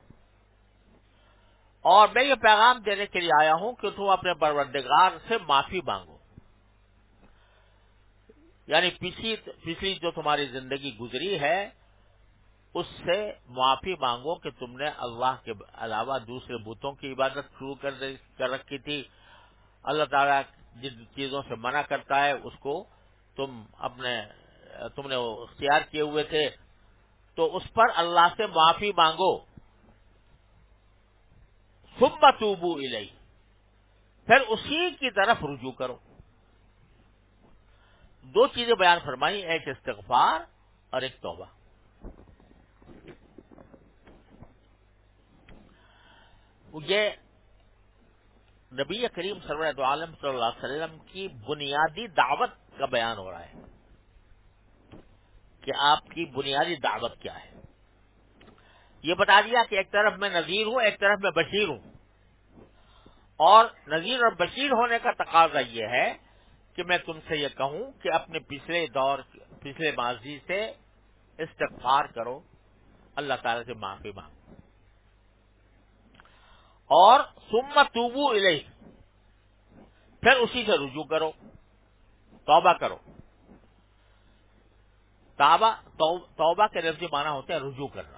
اور میں یہ پیغام دینے کے لیے آیا ہوں کہ تم اپنے پروردگار سے معافی مانگو، یعنی پچھلی پچھلی جو تمہاری زندگی گزری ہے اس سے معافی مانگو کہ تم نے اللہ کے علاوہ دوسرے بتوں کی عبادت شروع کر کر رکھی تھی. اللہ تعالیٰ جن چیزوں سے منع کرتا ہے اس کو تم اپنے تم نے اختیار کیے ہوئے تھے، تو اس پر اللہ سے معافی مانگو. ثم توبوا الیہ، پھر اسی کی طرف رجوع کرو. دو چیزیں بیان فرمائی، ایک استغفار اور ایک توبہ. یہ نبی کریم صلی اللہ علیہ صلی اللہ علیہ وسلم کی بنیادی دعوت کا بیان ہو رہا ہے کہ آپ کی بنیادی دعوت کیا ہے. یہ بتا دیا کہ ایک طرف میں نذیر ہوں، ایک طرف میں بشیر ہوں، اور نذیر اور بشیر ہونے کا تقاضا یہ ہے کہ میں تم سے یہ کہوں کہ اپنے پچھلے دور پچھلے ماضی سے استغفار کرو، اللہ تعالی سے معافی مانگو، اور ثم توبوا الیہ، پھر اسی سے رجوع کرو، توبہ کرو. توبہ توبہ کے لفظی معنی ہوتے ہیں رجوع کرنا،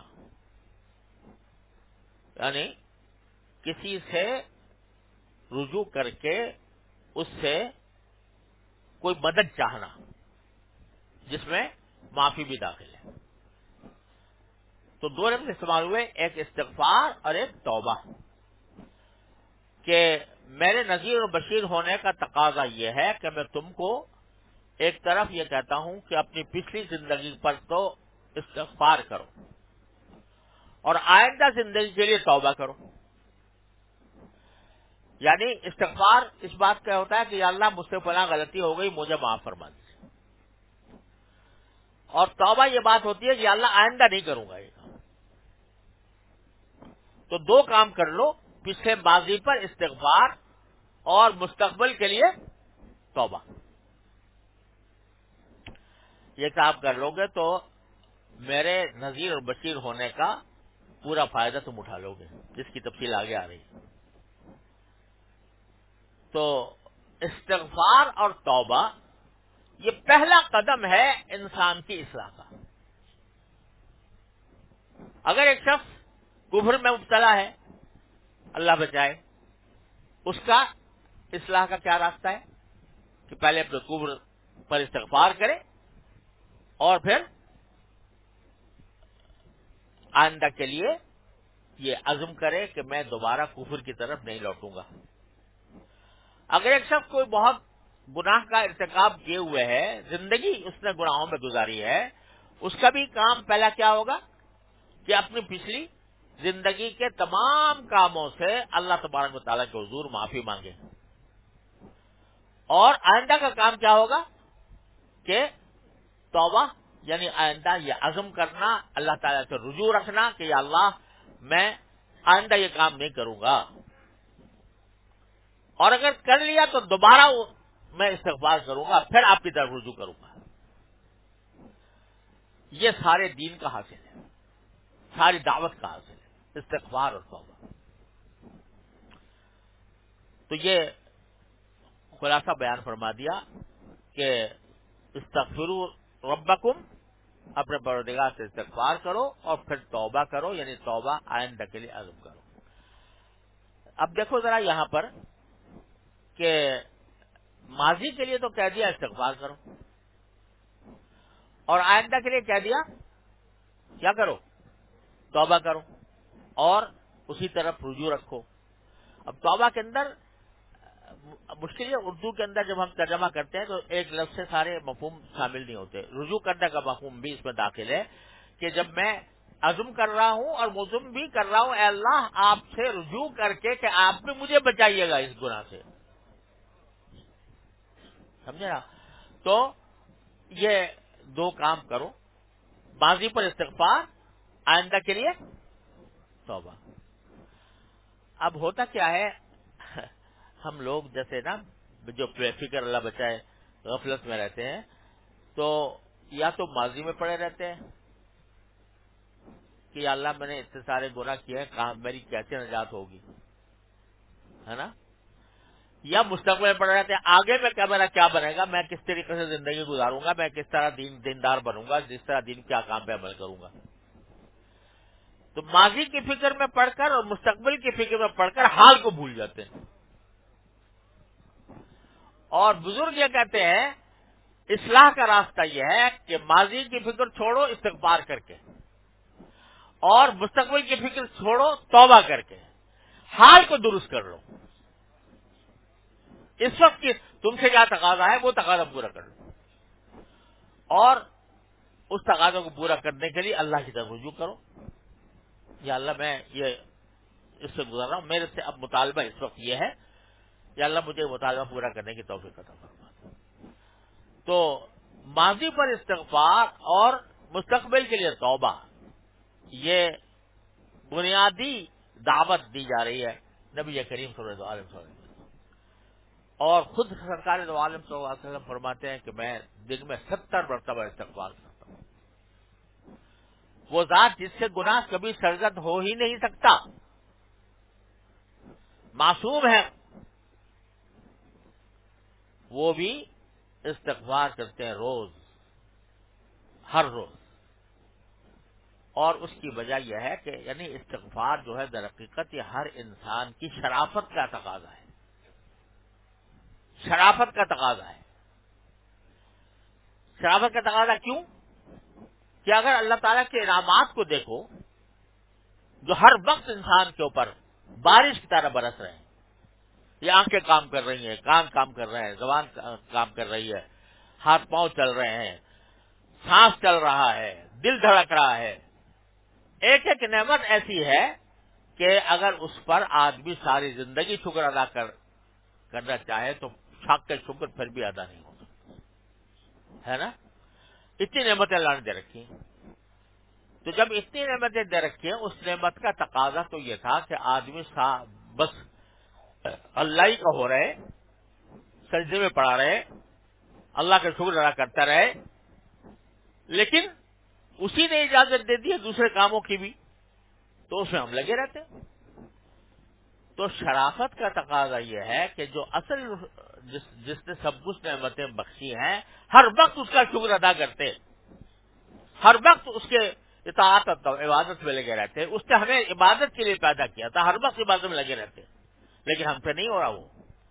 یعنی کسی سے رجوع کر کے اس سے کوئی مدد چاہنا، جس میں معافی بھی داخل ہے. تو دو لفظ استعمال ہوئے، ایک استغفار اور ایک توبہ، کہ میرے نذیر و بشیر ہونے کا تقاضا یہ ہے کہ میں تم کو ایک طرف یہ کہتا ہوں کہ اپنی پچھلی زندگی پر تو استغفار کرو اور آئندہ زندگی کے لیے توبہ کرو. یعنی استغفار اس بات کا ہوتا ہے کہ یا اللہ مجھ سے فلاں غلطی ہو گئی، مجھے معاف فرما دے. اور توبہ یہ بات ہوتی ہے کہ یا اللہ آئندہ نہیں کروں گا یہ کام. تو دو کام کر لو، پچھلے ماضی پر استغفار اور مستقبل کے لیے توبہ. یہ کام کر لو گے تو میرے نذیر اور بشیر ہونے کا پورا فائدہ تم اٹھا لو گے، جس کی تفصیل آگے آ رہی ہے. تو استغفار اور توبہ یہ پہلا قدم ہے انسان کی اصلاح کا. اگر ایک شخص کفر میں مبتلا ہے، اللہ بچائے، اس کا اصلاح کا کیا راستہ ہے کہ پہلے اپنے کفر پر استغفار کرے اور پھر آئندہ کے لیے یہ عزم کرے کہ میں دوبارہ کفر کی طرف نہیں لوٹوں گا. اگر ایک شخص کوئی بہت گناہ کا ارتکاب کیے ہوئے ہے، زندگی اس نے گناہوں میں گزاری ہے، اس کا بھی کام پہلا کیا ہوگا کہ اپنی پچھلی زندگی کے تمام کاموں سے اللہ تبارک و تعالیٰ کے حضور معافی مانگے. اور آئندہ کا کام کیا ہوگا کہ توبہ، یعنی آئندہ یہ عزم کرنا، اللہ تعالیٰ سے رجوع رکھنا کہ یا اللہ میں آئندہ یہ کام نہیں کروں گا. اور اگر کر لیا تو دوبارہ میں استغفار کروں گا، پھر آپ کی طرف رجوع کروں گا. یہ سارے دین کا حاصل ہے، ساری دعوت کا حاصل ہے، استغفار اور توبہ. تو یہ خلاصہ بیان فرما دیا کہ استغفروا ربکم، اپنے پروردگار سے استغفار کرو اور پھر توبہ کرو، یعنی توبہ آئندہ کے لیے عزم کرو. اب دیکھو ذرا یہاں پر کہ ماضی کے لیے تو کہہ دیا استغفار کرو، اور آئندہ کے لیے کہہ دیا کیا کرو، توبہ کرو اور اسی طرف رجوع رکھو. اب توبہ کے اندر مشکل ہے، اردو کے اندر جب ہم ترجمہ کرتے ہیں تو ایک لفظ سے سارے مفہوم شامل نہیں ہوتے. رجوع کرنے کا مفہوم بھی اس میں داخل ہے کہ جب میں عزم کر رہا ہوں اور مزم بھی کر رہا ہوں، اے اللہ آپ سے رجوع کر کے کہ آپ بھی مجھے بچائیے گا اس گناہ سے. سمجھے نا؟ تو یہ دو کام کرو، ماضی پر استغفار، آئندہ کے لیے توبہ. اب ہوتا کیا ہے، ہم لوگ جیسے نا جو فکر اللہ بچائے غفلت میں رہتے ہیں، تو یا تو ماضی میں پڑے رہتے ہیں کہ یا اللہ میں نے اتنے سارے گناہ کیے ہیں، کہاں میری کیسے نجات ہوگی، ہے نا، یا مستقبل میں پڑے رہتے ہیں آگے میں کیا میرا کیا بنے گا، میں کس طریقے سے زندگی گزاروں گا، میں کس طرح دین دیندار بنوں گا، جس طرح دین کے احکام پہ عمل کروں گا. تو ماضی کی فکر میں پڑھ کر اور مستقبل کی فکر میں پڑھ کر حال کو بھول جاتے ہیں. اور بزرگ یہ کہتے ہیں اصلاح کا راستہ یہ ہے کہ ماضی کی فکر چھوڑو استغفار کر کے، اور مستقبل کی فکر چھوڑو توبہ کر کے، حال کو درست کر لو. اس وقت کی تم سے کیا تقاضا ہے وہ تقاضا پورا کر لو، اور اس تقاضا کو پورا کرنے کے لیے اللہ کی طرف رجوع کرو. یا اللہ میں یہ اس سے گزر رہا ہوں، میرے سے اب مطالبہ اس وقت یہ ہے، یا اللہ مجھے مطالبہ پورا کرنے کی توفیق عطا فرما. تو ماضی پر استغفار اور مستقبل کے لیے توبہ، یہ بنیادی دعوت دی جا رہی ہے نبی کریم صلی اللہ علیہ وسلم. اور خود سرکار دو عالم صلی اللہ علیہ وسلم فرماتے ہیں کہ میں دن میں ستر مرتبہ استغفار کرتا ہوں. وہ ذات جس سے گناہ کبھی سرزد ہو ہی نہیں سکتا، معصوم ہے، وہ بھی استغفار کرتے ہیں روز، ہر روز. اور اس کی وجہ یہ ہے کہ یعنی استغفار جو ہے در حقیقت یہ ہر انسان کی شرافت کا تقاضا ہے، شرافت کا تقاضا ہے. شرافت کا تقاضا کیوں؟ کہ اگر اللہ تعالیٰ کے انعامات کو دیکھو جو ہر وقت انسان کے اوپر بارش کی طرح برس رہے ہیں، یہ آنکھیں کام کر رہی ہیں، کان کام کر رہے ہیں، زبان کام کر رہی ہے، ہاتھ پاؤں چل رہے ہیں، سانس چل رہا ہے، دل دھڑک رہا ہے. ایک ایک نعمت ایسی ہے کہ اگر اس پر آدمی ساری زندگی شکر ادا کر کرنا چاہے تو حق کے شکر پھر بھی ادا نہیں ہوتا ہے نا. اتنی نعمتیں اللہ نے دے رکھی ہیں. تو جب اتنی نعمتیں دے رکھی ہیں، اس نعمت کا تقاضا تو یہ تھا کہ آدمی بس اللہ ہی کا ہو رہے، سجدے میں پڑا رہے، اللہ کا شکر ادا کرتا رہے. لیکن اسی نے اجازت دے دی ہے دوسرے کاموں کی بھی، تو اس میں ہم لگے رہتے ہیں. تو شرافت کا تقاضا یہ ہے کہ جو اصل جس, جس نے سب کچھ نعمتیں بخشی ہیں، ہر وقت اس کا شکر ادا کرتے، ہر وقت اس کے اطاعت اور عبادت میں لگے رہتے. اس نے ہمیں عبادت کے لیے پیدا کیا تھا، ہر وقت عبادت میں لگے رہتے، لیکن ہم سے نہیں ہو رہا. وہ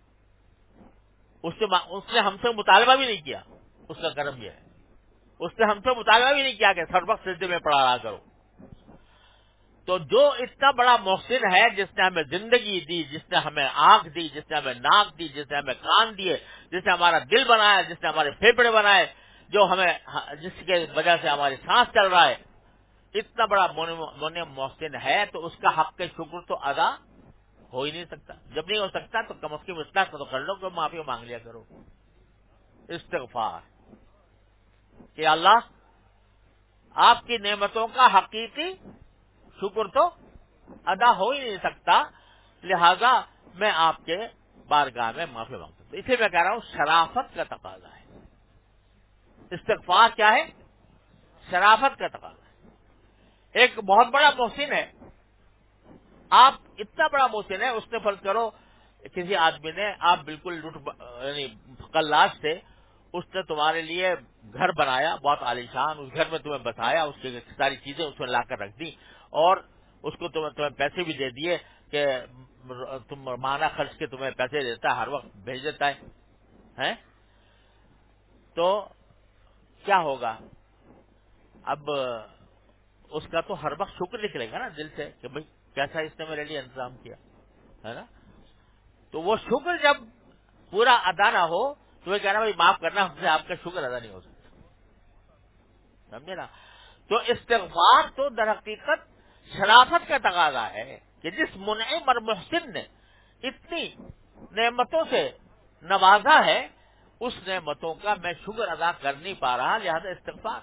اس نے اس نے ہم سے مطالبہ بھی نہیں کیا. اس کا کرم یہ ہے، اس نے ہم سے مطالبہ بھی نہیں کیا کہ ہر وقت سجدے میں پڑا رہا کرو. تو جو اتنا بڑا محسن ہے، جس نے ہمیں زندگی دی، جس نے ہمیں آنکھ دی، جس نے ہمیں ناک دی، جس نے ہمیں کان دیے، جس نے ہمارا دل بنایا، جس نے ہمارے پھیپھڑے بنائے، جو ہمیں جس کی وجہ سے ہماری سانس چل رہا ہے، اتنا بڑا منعم محسن ہے، تو اس کا حق کے شکر تو ادا ہو ہی نہیں سکتا. جب نہیں ہو سکتا تو کم از کم اصلاح تو کر لو، کہ معافی مانگ لیا کرو. استغفار کہ اللہ آپ کی نعمتوں کا حقیقی شکر تو ادا ہو ہی نہیں سکتا، لہذا میں آپ کے بارگاہ میں معافی مانگتا ہوں. اسے میں کہہ رہا ہوں شرافت کا تقاضا ہے. استغفار کیا ہے؟ شرافت کا تقاضا ہے. ایک بہت بڑا محسن ہے، آپ اتنا بڑا محسن ہے، اس نے فرض کرو کسی آدمی نے، آپ بالکل لوٹ یعنی قلاش سے، اس نے تمہارے لیے گھر بنایا بہت عالیشان، اس گھر میں تمہیں بسایا، اس کی ساری چیزیں اس میں لا کر رکھ دی، اور اس کو تمہیں تمہیں پیسے بھی دے دیے کہ تم مانا خرچ کے تمہیں پیسے دیتا ہے، ہر وقت بھیج دیتا ہے. تو کیا ہوگا؟ اب اس کا تو ہر وقت شکر نکلے گا نا دل سے کہ بھئی کیسا اس نے میرے لیے انتظام کیا ہے نا. تو وہ شکر جب پورا ادا نہ ہو تو یہ کہنا بھائی معاف کرنا، ہم سے آپ کا شکر ادا نہیں ہو سکتا. سمجھے نا؟ تو استغفار تو در حقیقت شرافت کا تقاضا ہے کہ جس منعم اور محسن نے اتنی نعمتوں سے نوازا ہے، اس نعمتوں کا میں شکر ادا کر نہیں پا رہا، لہذا استغفار.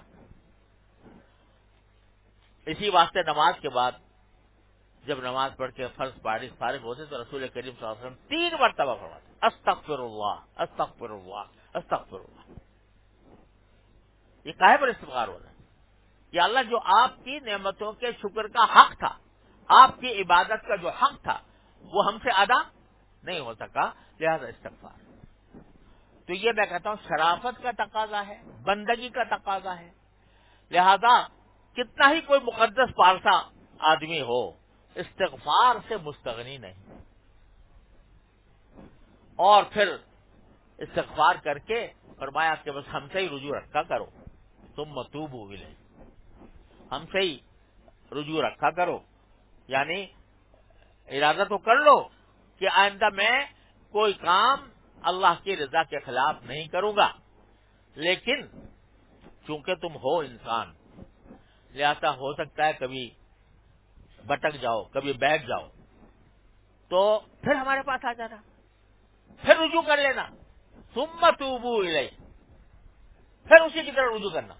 اسی واسطے نماز کے بعد جب نماز پڑھ کے فرض پاری فارغ ہوتے تو رسول کریم صلی اللہ علیہ وسلم تین مرتبہ فرماتے استغفر اللہ استغفر اللہ استغفر اللہ. یہ کاہے پر استغفار ہو رہا ہے؟ یا اللہ جو آپ کی نعمتوں کے شکر کا حق تھا، آپ کی عبادت کا جو حق تھا، وہ ہم سے ادا نہیں ہو سکا، لہذا استغفار. تو یہ میں کہتا ہوں شرافت کا تقاضا ہے، بندگی کا تقاضا ہے. لہذا کتنا ہی کوئی مقدس پارسا آدمی ہو، استغفار سے مستغنی نہیں. اور پھر استغفار کر کے فرمایا کہ بس ہم سے ہی رجوع رکھا کرو، تم توبوا الیہ، ہم سے ہی رجوع رکھا کرو. یعنی ارادہ تو کر لو کہ آئندہ میں کوئی کام اللہ کی رضا کے خلاف نہیں کروں گا، لیکن چونکہ تم ہو انسان، لہذا ہو سکتا ہے کبھی بٹک جاؤ، کبھی بیٹھ جاؤ، تو پھر ہمارے پاس آ جانا، پھر رجوع کر لینا. ثم توبوا الیہ، پھر اسی کی طرح رجوع کرنا.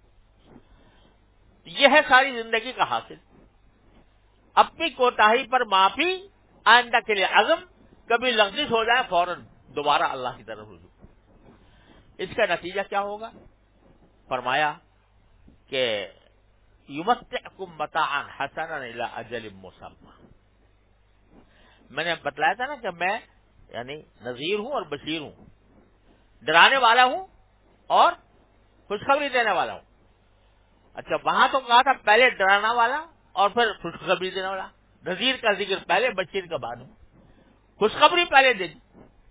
یہ ہے ساری زندگی کا حاصل. اپنی کوتاہی پر معافی، آئندہ کے لیے عزم، کبھی لغزش ہو جائے فوراً دوبارہ اللہ کی طرف رجوع. اس کا نتیجہ کیا ہوگا؟ فرمایا کہ یمتعکم متاعا حسنا الی اجل مسمى. میں نے بتلایا تھا نا کہ میں یعنی نذیر ہوں اور بشیر ہوں، ڈرانے والا ہوں اور خوشخبری دینے والا ہوں. اچھا وہاں تو کہا تھا پہلے ڈرانا والا اور پھر خوشخبری دینے والا. نذیر کا ذکر پہلے، بشیر کا بعد. خوشخبری پہلے دے دی.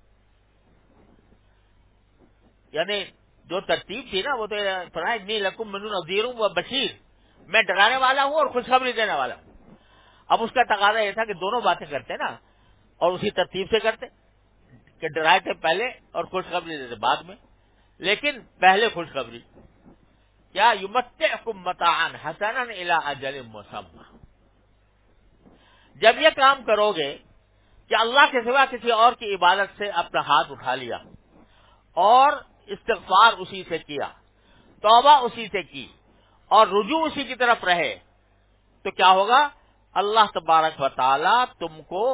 یعنی جو ترتیب تھی نا وہ تو فرمایا انی لکم منذ نذیر و بشیر، میں ڈرانے والا ہوں اور خوشخبری دینے والا ہوں. اب اس کا تقاضا یہ تھا کہ دونوں باتیں کرتے نا، اور اسی ترتیب سے کرتے کہ ڈرائے تھے پہلے اور خوشخبری دیتے بعد میں. لیکن پہلے خوشخبری کیا؟ یمتعکم متاعا حسنا الی اجل مسمى. جب یہ کام کرو گے کہ اللہ کے سوا کسی اور کی عبادت سے اپنا ہاتھ اٹھا لیا اور استغفار اسی سے کیا، توبہ اسی سے کی اور رجوع اسی کی طرف رہے، تو کیا ہوگا؟ اللہ تبارک و تعالی تم کو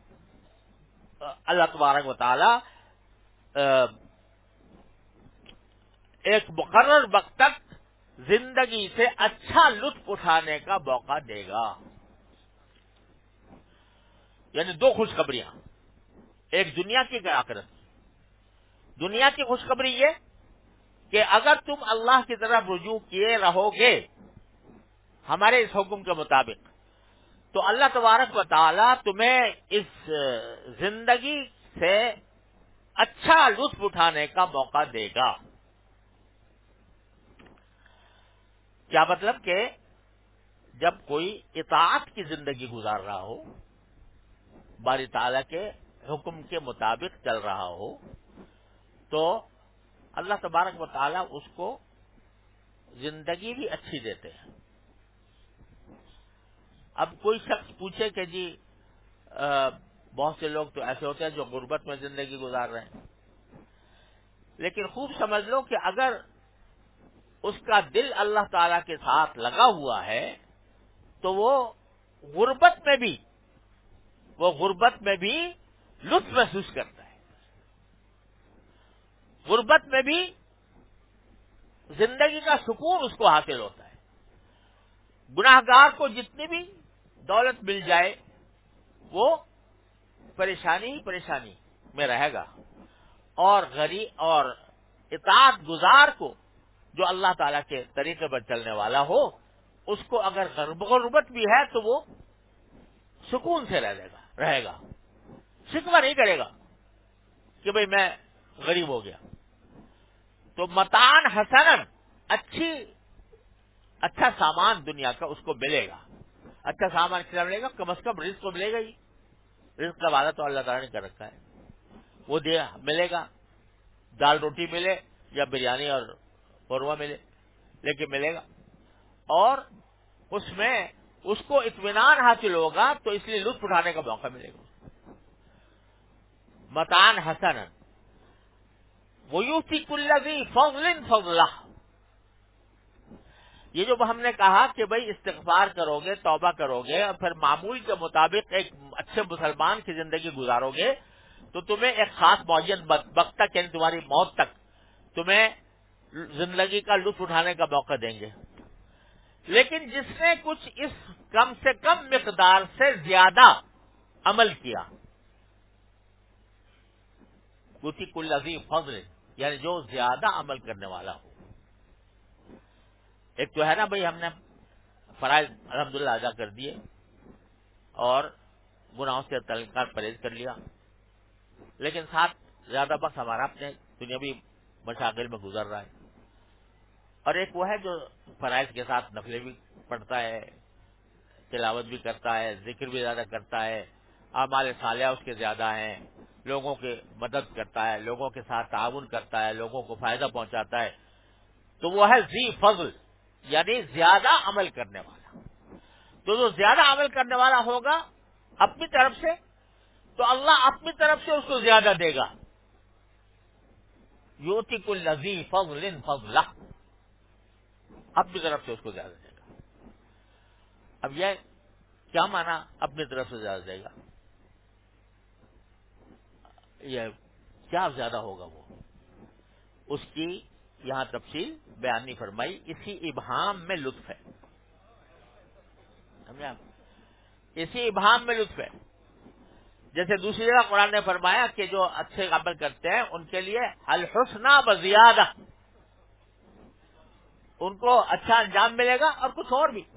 اللہ تبارک و تعالی ایک مقرر وقت تک زندگی سے اچھا لطف اٹھانے کا موقع دے گا۔ یعنی دو خوشخبریاں، ایک دنیا کی ایک آخرت کی۔ دنیا کی خوشخبری یہ کہ اگر تم اللہ کی طرف رجوع کیے رہو گے ہمارے اس حکم کے مطابق، تو اللہ تبارک و تعالی تمہیں اس زندگی سے اچھا لطف اٹھانے کا موقع دے گا۔ کیا مطلب؟ کہ جب کوئی اطاعت کی زندگی گزار رہا ہو، باری تعالیٰ کے حکم کے مطابق چل رہا ہو، تو اللہ تبارک و تعالیٰ اس کو زندگی بھی اچھی دیتے ہیں۔ اب کوئی شخص پوچھے کہ جی بہت سے لوگ تو ایسے ہوتے ہیں جو غربت میں زندگی گزار رہے ہیں، لیکن خوب سمجھ لو کہ اگر اس کا دل اللہ تعالی کے ساتھ لگا ہوا ہے تو وہ غربت میں بھی وہ غربت میں بھی لطف محسوس کرتا ہے، غربت میں بھی زندگی کا سکون اس کو حاصل ہوتا ہے۔ گناہ گار کو جتنی بھی دولت مل جائے وہ پریشانی ہی پریشانی میں رہے گا، اور غریب اور اطاعت گزار کو جو اللہ تعالیٰ کے طریقے پر چلنے والا ہو، اس کو اگر غربت بھی ہے تو وہ سکون سے رہ گا رہے گا شکوہ نہیں کرے گا کہ بھئی میں غریب ہو گیا۔ تو متان حسنن، اچھی اچھا سامان دنیا کا اس کو ملے گا۔ اچھا سامان کیا ملے گا؟ کم از کم رزق تو ملے گا ہی۔ رزق کا وعدہ تو اللہ تعالیٰ نے کر رکھا ہے، وہ دے ملے گا، دال روٹی ملے یا بریانی اور قورمہ ملے، لیکن ملے گا، اور اس میں اس کو اطمینان حاصل ہوگا، تو اس لیے لطف اٹھانے کا موقع ملے گا۔ متان حسن ویؤتی کل ذی فضل فضلہ، یہ جو ہم نے کہا کہ بھئی استغفار کرو گے، توبہ کرو گے، اور پھر معمول کے مطابق ایک اچھے مسلمان کی زندگی گزارو گے، تو تمہیں ایک خاص معین وقت تک، یعنی تمہاری موت تک، تمہیں زندگی کا لطف اٹھانے کا موقع دیں گے۔ لیکن جس نے کچھ اس کم سے کم مقدار سے زیادہ عمل کیا، یؤتی کل ذی فضل، یعنی جو زیادہ عمل کرنے والا ہو۔ ایک تو ہے نا بھئی ہم نے فرائض الحمدللہ ادا کر دیے اور گناہوں سے تلکار پرہیز کر لیا، لیکن ساتھ زیادہ وقت ہمارا اپنے دنیاوی مشاغل میں گزر رہا ہے۔ اور ایک وہ ہے جو فرائض کے ساتھ نفلیں بھی پڑھتا ہے، تلاوت بھی کرتا ہے، ذکر بھی زیادہ کرتا ہے، اعمال صالحہ اس کے زیادہ ہیں، لوگوں کی مدد کرتا ہے، لوگوں کے ساتھ تعاون کرتا ہے، لوگوں کو فائدہ پہنچاتا ہے، تو وہ ہے ذی فضل، یعنی زیادہ عمل کرنے والا۔ تو جو زیادہ عمل کرنے والا ہوگا اپنی طرف سے، تو اللہ اپنی طرف سے اس کو زیادہ دے گا۔ یؤتی کل ذی فضل فضلہ، اپنی طرف سے اس کو زیادہ دے گا۔ اب یہ کیا مانا اپنی طرف سے زیادہ دے گا؟ یہ کیا زیادہ ہوگا؟ وہ اس کی یہاں تفصیل بیان نہیں فرمائی، اسی ابہام میں لطف ہے، سمجھے آپ؟ اسی ابہام میں لطف ہے۔ جیسے دوسری جگہ قرآن نے فرمایا کہ جو اچھے عمل کرتے ہیں ان کے لیے الحسنى وزیادہ، ان کو اچھا انجام ملے گا اور کچھ اور بھی۔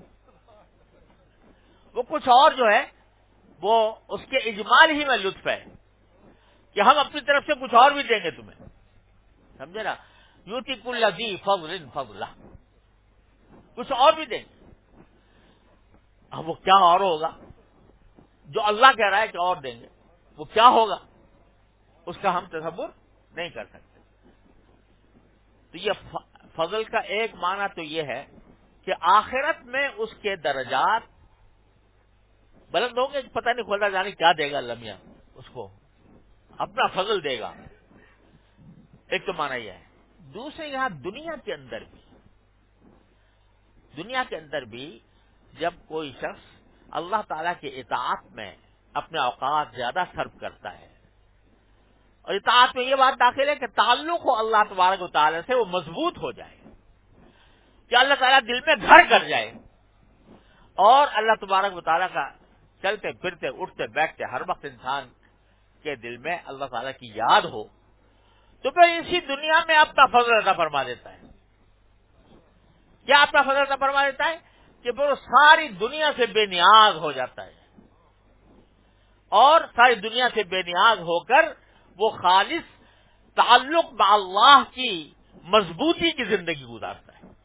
وہ کچھ اور جو ہے وہ اس کے اجمال ہی میں لطف ہے کہ ہم اپنی طرف سے کچھ اور بھی دیں گے تمہیں، سمجھے نا؟ یؤتی کل ذی فضل فضلہ، کچھ اور بھی دیں گے۔ اب وہ کیا اور ہوگا جو اللہ کہہ رہا ہے کہ اور دیں گے، وہ کیا ہوگا اس کا ہم تصور نہیں کر سکتے۔ تو یہ فضل کا ایک معنی تو یہ ہے کہ آخرت میں اس کے درجات بلند ہوں گے پتہ نہیں کھلتا جانے کیا دے گا اللہ میاں اس کو، اپنا فضل دے گا. ایک تو معنی یہ ہے. دوسرے یہاں دنیا کے اندر بھی دنیا کے اندر بھی جب کوئی شخص اللہ تعالیٰ کے اطاعت میں اپنے اوقات زیادہ صرف کرتا ہے، اور اطاعت میں یہ بات داخل ہے کہ تعلق ہو اللہ تبارک و تعالیٰ سے، وہ مضبوط ہو جائے کہ اللہ تعالیٰ دل میں گھر کر جائے، اور اللہ تبارک و تعالیٰ کا چلتے پھرتے اٹھتے بیٹھتے ہر وقت انسان کے دل میں اللہ تعالیٰ کی یاد ہو، تو پھر اسی دنیا میں اپنا فضل عطا فرما دیتا ہے. کیا اپنا فضل عطا فرما دیتا ہے؟ کہ پھر وہ ساری دنیا سے بے نیاز ہو جاتا ہے، اور ساری دنیا سے بے نیاز ہو کر وہ خالص تعلق با اللہ کی مضبوطی کی زندگی گزارتا ہے.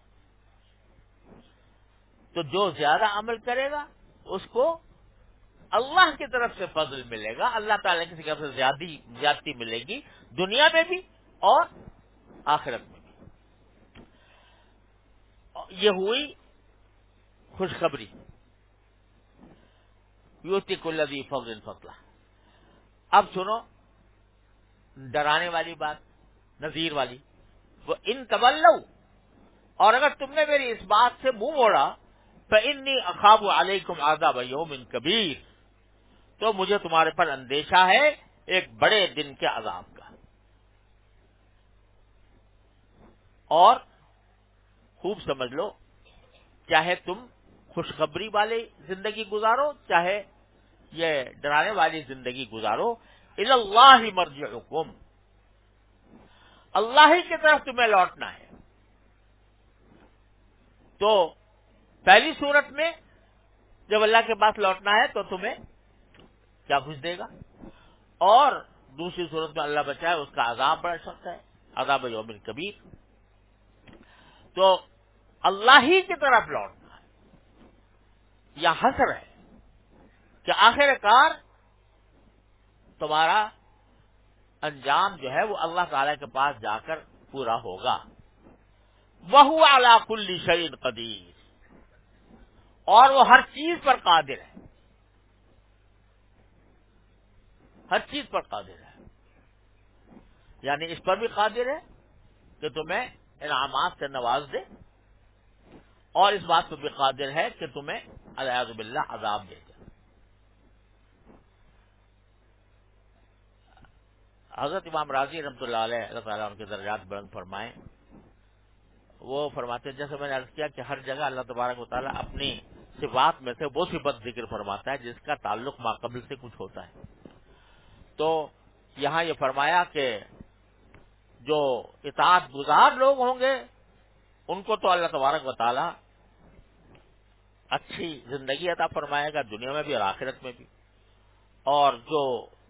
تو جو زیادہ عمل کرے گا اس کو اللہ کی طرف سے فضل ملے گا، اللہ تعالیٰ کی طرف سے زیادی زیادتی ملے گی، دنیا میں بھی اور آخرت میں بھی. یہ ہوئی خوشخبری، یؤتی کل ذی فضل فضلہ. اب سنو ڈرانے والی بات، نذیر والی. وہ ان تولوا، اور اگر تم نے میری اس بات سے منہ موڑا، فإنی اخاف علیکم عذاب یوم کبیر، تو مجھے تمہارے پر اندیشہ ہے ایک بڑے دن کے عذاب کا. اور خوب سمجھ لو، چاہے تم خوشخبری والی زندگی گزارو چاہے یہ ڈرانے والی زندگی گزارو، الی اللہ مرجعکم، اللہ ہی کی طرف تمہیں لوٹنا ہے. تو پہلی صورت میں جب اللہ کے پاس لوٹنا ہے تو تمہیں کیا کچھ دے گا، اور دوسری صورت میں اللہ بچائے اس کا عذاب بڑا سخت ہے، عذاب یوم کبیر. تو اللہ ہی کی طرف لوٹنا ہے. یا حسر ہے کہ آخر کار تمہارا انجام جو ہے وہ اللہ تعالی کے پاس جا کر پورا ہوگا. وَهُوَ عَلَى كُلِّ شَيْءٍ قَدِيرٌ، اور وہ ہر چیز پر قادر ہے، ہر چیز پر قادر ہے. یعنی اس پر بھی قادر ہے کہ تمہیں انعامات سے نواز دے، اور اس بات پر بھی قادر ہے کہ تمہیں والعیاذ باللہ عذاب دے دے. حضرت امام راضی رحمۃ اللہ علیہ، اللہ تعالیٰ ان کے درجات بلند فرمائیں، وہ فرماتے ہیں جیسے میں نے عرض کیا کہ ہر جگہ اللہ تبارک و تعالیٰ اپنی صفات میں سے وہ صفت ذکر فرماتا ہے جس کا تعلق ما قبل سے کچھ ہوتا ہے. تو یہاں یہ فرمایا کہ جو اطاعت گزار لوگ ہوں گے ان کو تو اللہ تبارک و تعالیٰ اچھی زندگی عطا فرمائے گا، دنیا میں بھی اور آخرت میں بھی. اور جو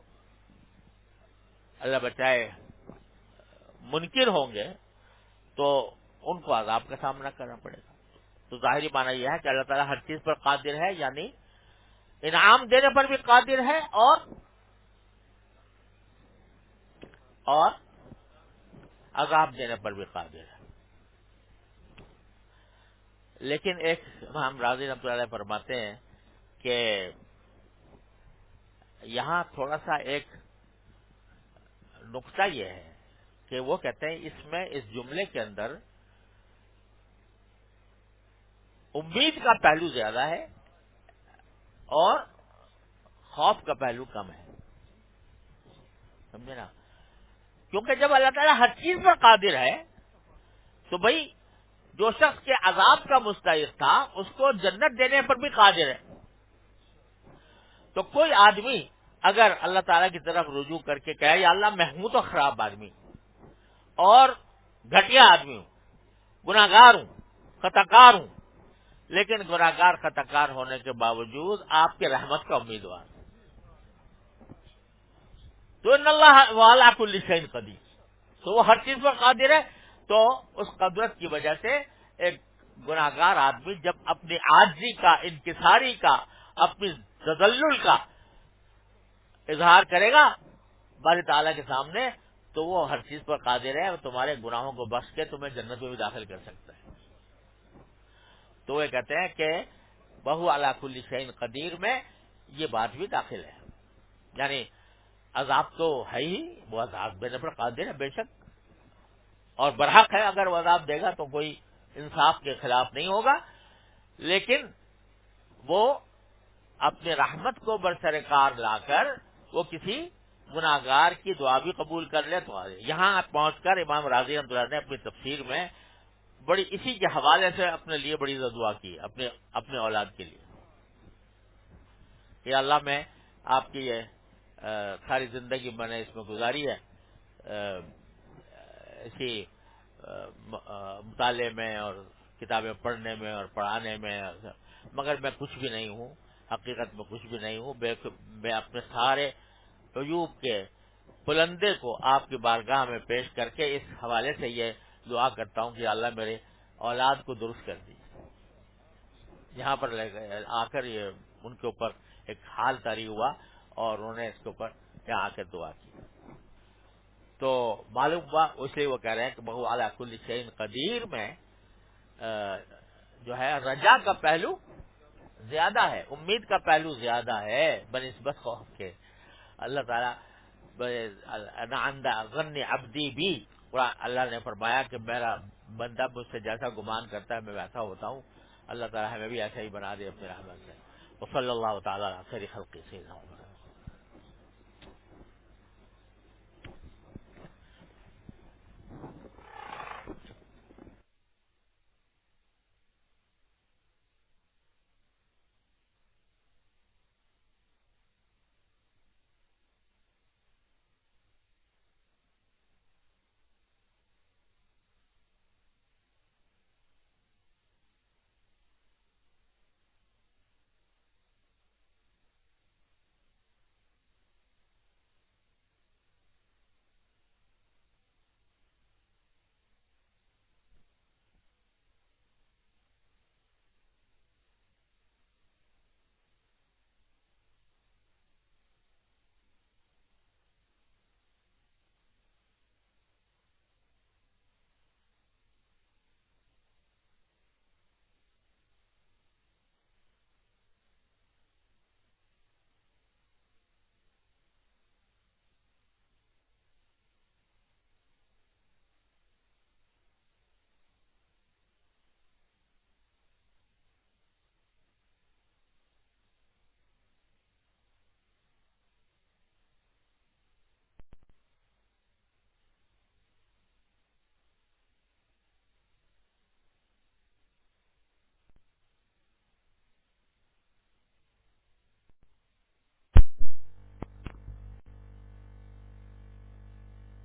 اللہ بچائے منکر ہوں گے تو ان کو عذاب کا سامنا کرنا پڑے گا. تو ظاہری معنی یہ ہے کہ اللہ تعالیٰ ہر چیز پر قادر ہے، یعنی انعام دینے پر بھی قادر ہے اور اور عذاب دینے پر بھی قادر ہے. لیکن ایک امام راضی رحمۃ اللہ علیہ فرماتے ہیں کہ یہاں تھوڑا سا ایک نقطہ یہ ہے کہ وہ کہتے ہیں اس میں اس جملے کے اندر امید کا پہلو زیادہ ہے اور خوف کا پہلو کم ہے. سمجھے نا؟ کیونکہ جب اللہ تعالیٰ ہر چیز پر قادر ہے تو بھائی جو شخص کے عذاب کا مستحق تھا اس کو جنت دینے پر بھی قادر ہے. تو کوئی آدمی اگر اللہ تعالیٰ کی طرف رجوع کر کے کہے یا اللہ میں ہوں تو خراب آدمی اور گھٹیا آدمی ہوں، گناہگار ہوں، خطا کار ہوں، لیکن گناہ گار خطا کار ہونے کے باوجود آپ کے رحمت کا امیدوار، تو ان اللہ وعلی کل شیء قدیر، تو وہ ہر چیز پر قادر ہے. تو اس قدرت کی وجہ سے ایک گناہ گار آدمی جب اپنی عاجزی کا، انکساری کا، اپنی تذلل کا اظہار کرے گا باری تعالیٰ کے سامنے تو وہ ہر چیز پر قادر ہے، وہ تمہارے گناہوں کو بخش کے تمہیں جنت میں بھی داخل کر سکتا ہے. تو وہ کہتے ہیں کہ بہو علی کل شیء قدیر میں یہ بات بھی داخل ہے. یعنی عذاب تو ہے ہی، وہ عذاب دینے پر قادر ہے بے شک، اور برحق ہے. اگر وہ عذاب دے گا تو کوئی انصاف کے خلاف نہیں ہوگا، لیکن وہ اپنے رحمت کو برسر کار لا کر وہ کسی گناہگار کی دعا بھی قبول کر لے تو آئے. یہاں پہنچ کر امام راضی رحمۃ اللہ نے اپنی تفسیر میں بڑی اسی کے حوالے سے اپنے لیے بڑی دعا کی، اپنے اپنے اولاد کے لیے کہ اللہ میں آپ کی یہ ساری زندگی میں نے اس میں گزاری ہے اسی مطالعے میں اور کتابیں پڑھنے میں اور پڑھانے میں، مگر میں کچھ بھی نہیں ہوں، حقیقت میں کچھ بھی نہیں ہوں. میں اپنے سارے عیوب کے بلندے کو آپ کی بارگاہ میں پیش کر کے اس حوالے سے یہ دعا کرتا ہوں کہ اللہ میرے اولاد کو درست کر دی. یہاں پر لے گئے آ کر یہ ان کے اوپر ایک حال طاری ہوا اور انہوں نے اس کے اوپر یہاں آ کر دعا کی. تو معلوم ہوا، اس لیے وہ کہہ رہے ہیں کہ بہو اعلی کل شیء قدیر میں جو ہے رجا کا پہلو زیادہ ہے، امید کا پہلو زیادہ ہے بنسبت خوف کے. اللہ تعالیٰ غنی عبدی بھی، اللہ نے فرمایا کہ میرا بندہ مجھ سے جیسا گمان کرتا ہے میں ویسا ہوتا ہوں. اللہ تعالیٰ ہمیں بھی ایسا ہی بنا دے اپنے رحمت سے. وصلی اللہ تعالیٰ علی خیر خلقہ سیدنا محمد.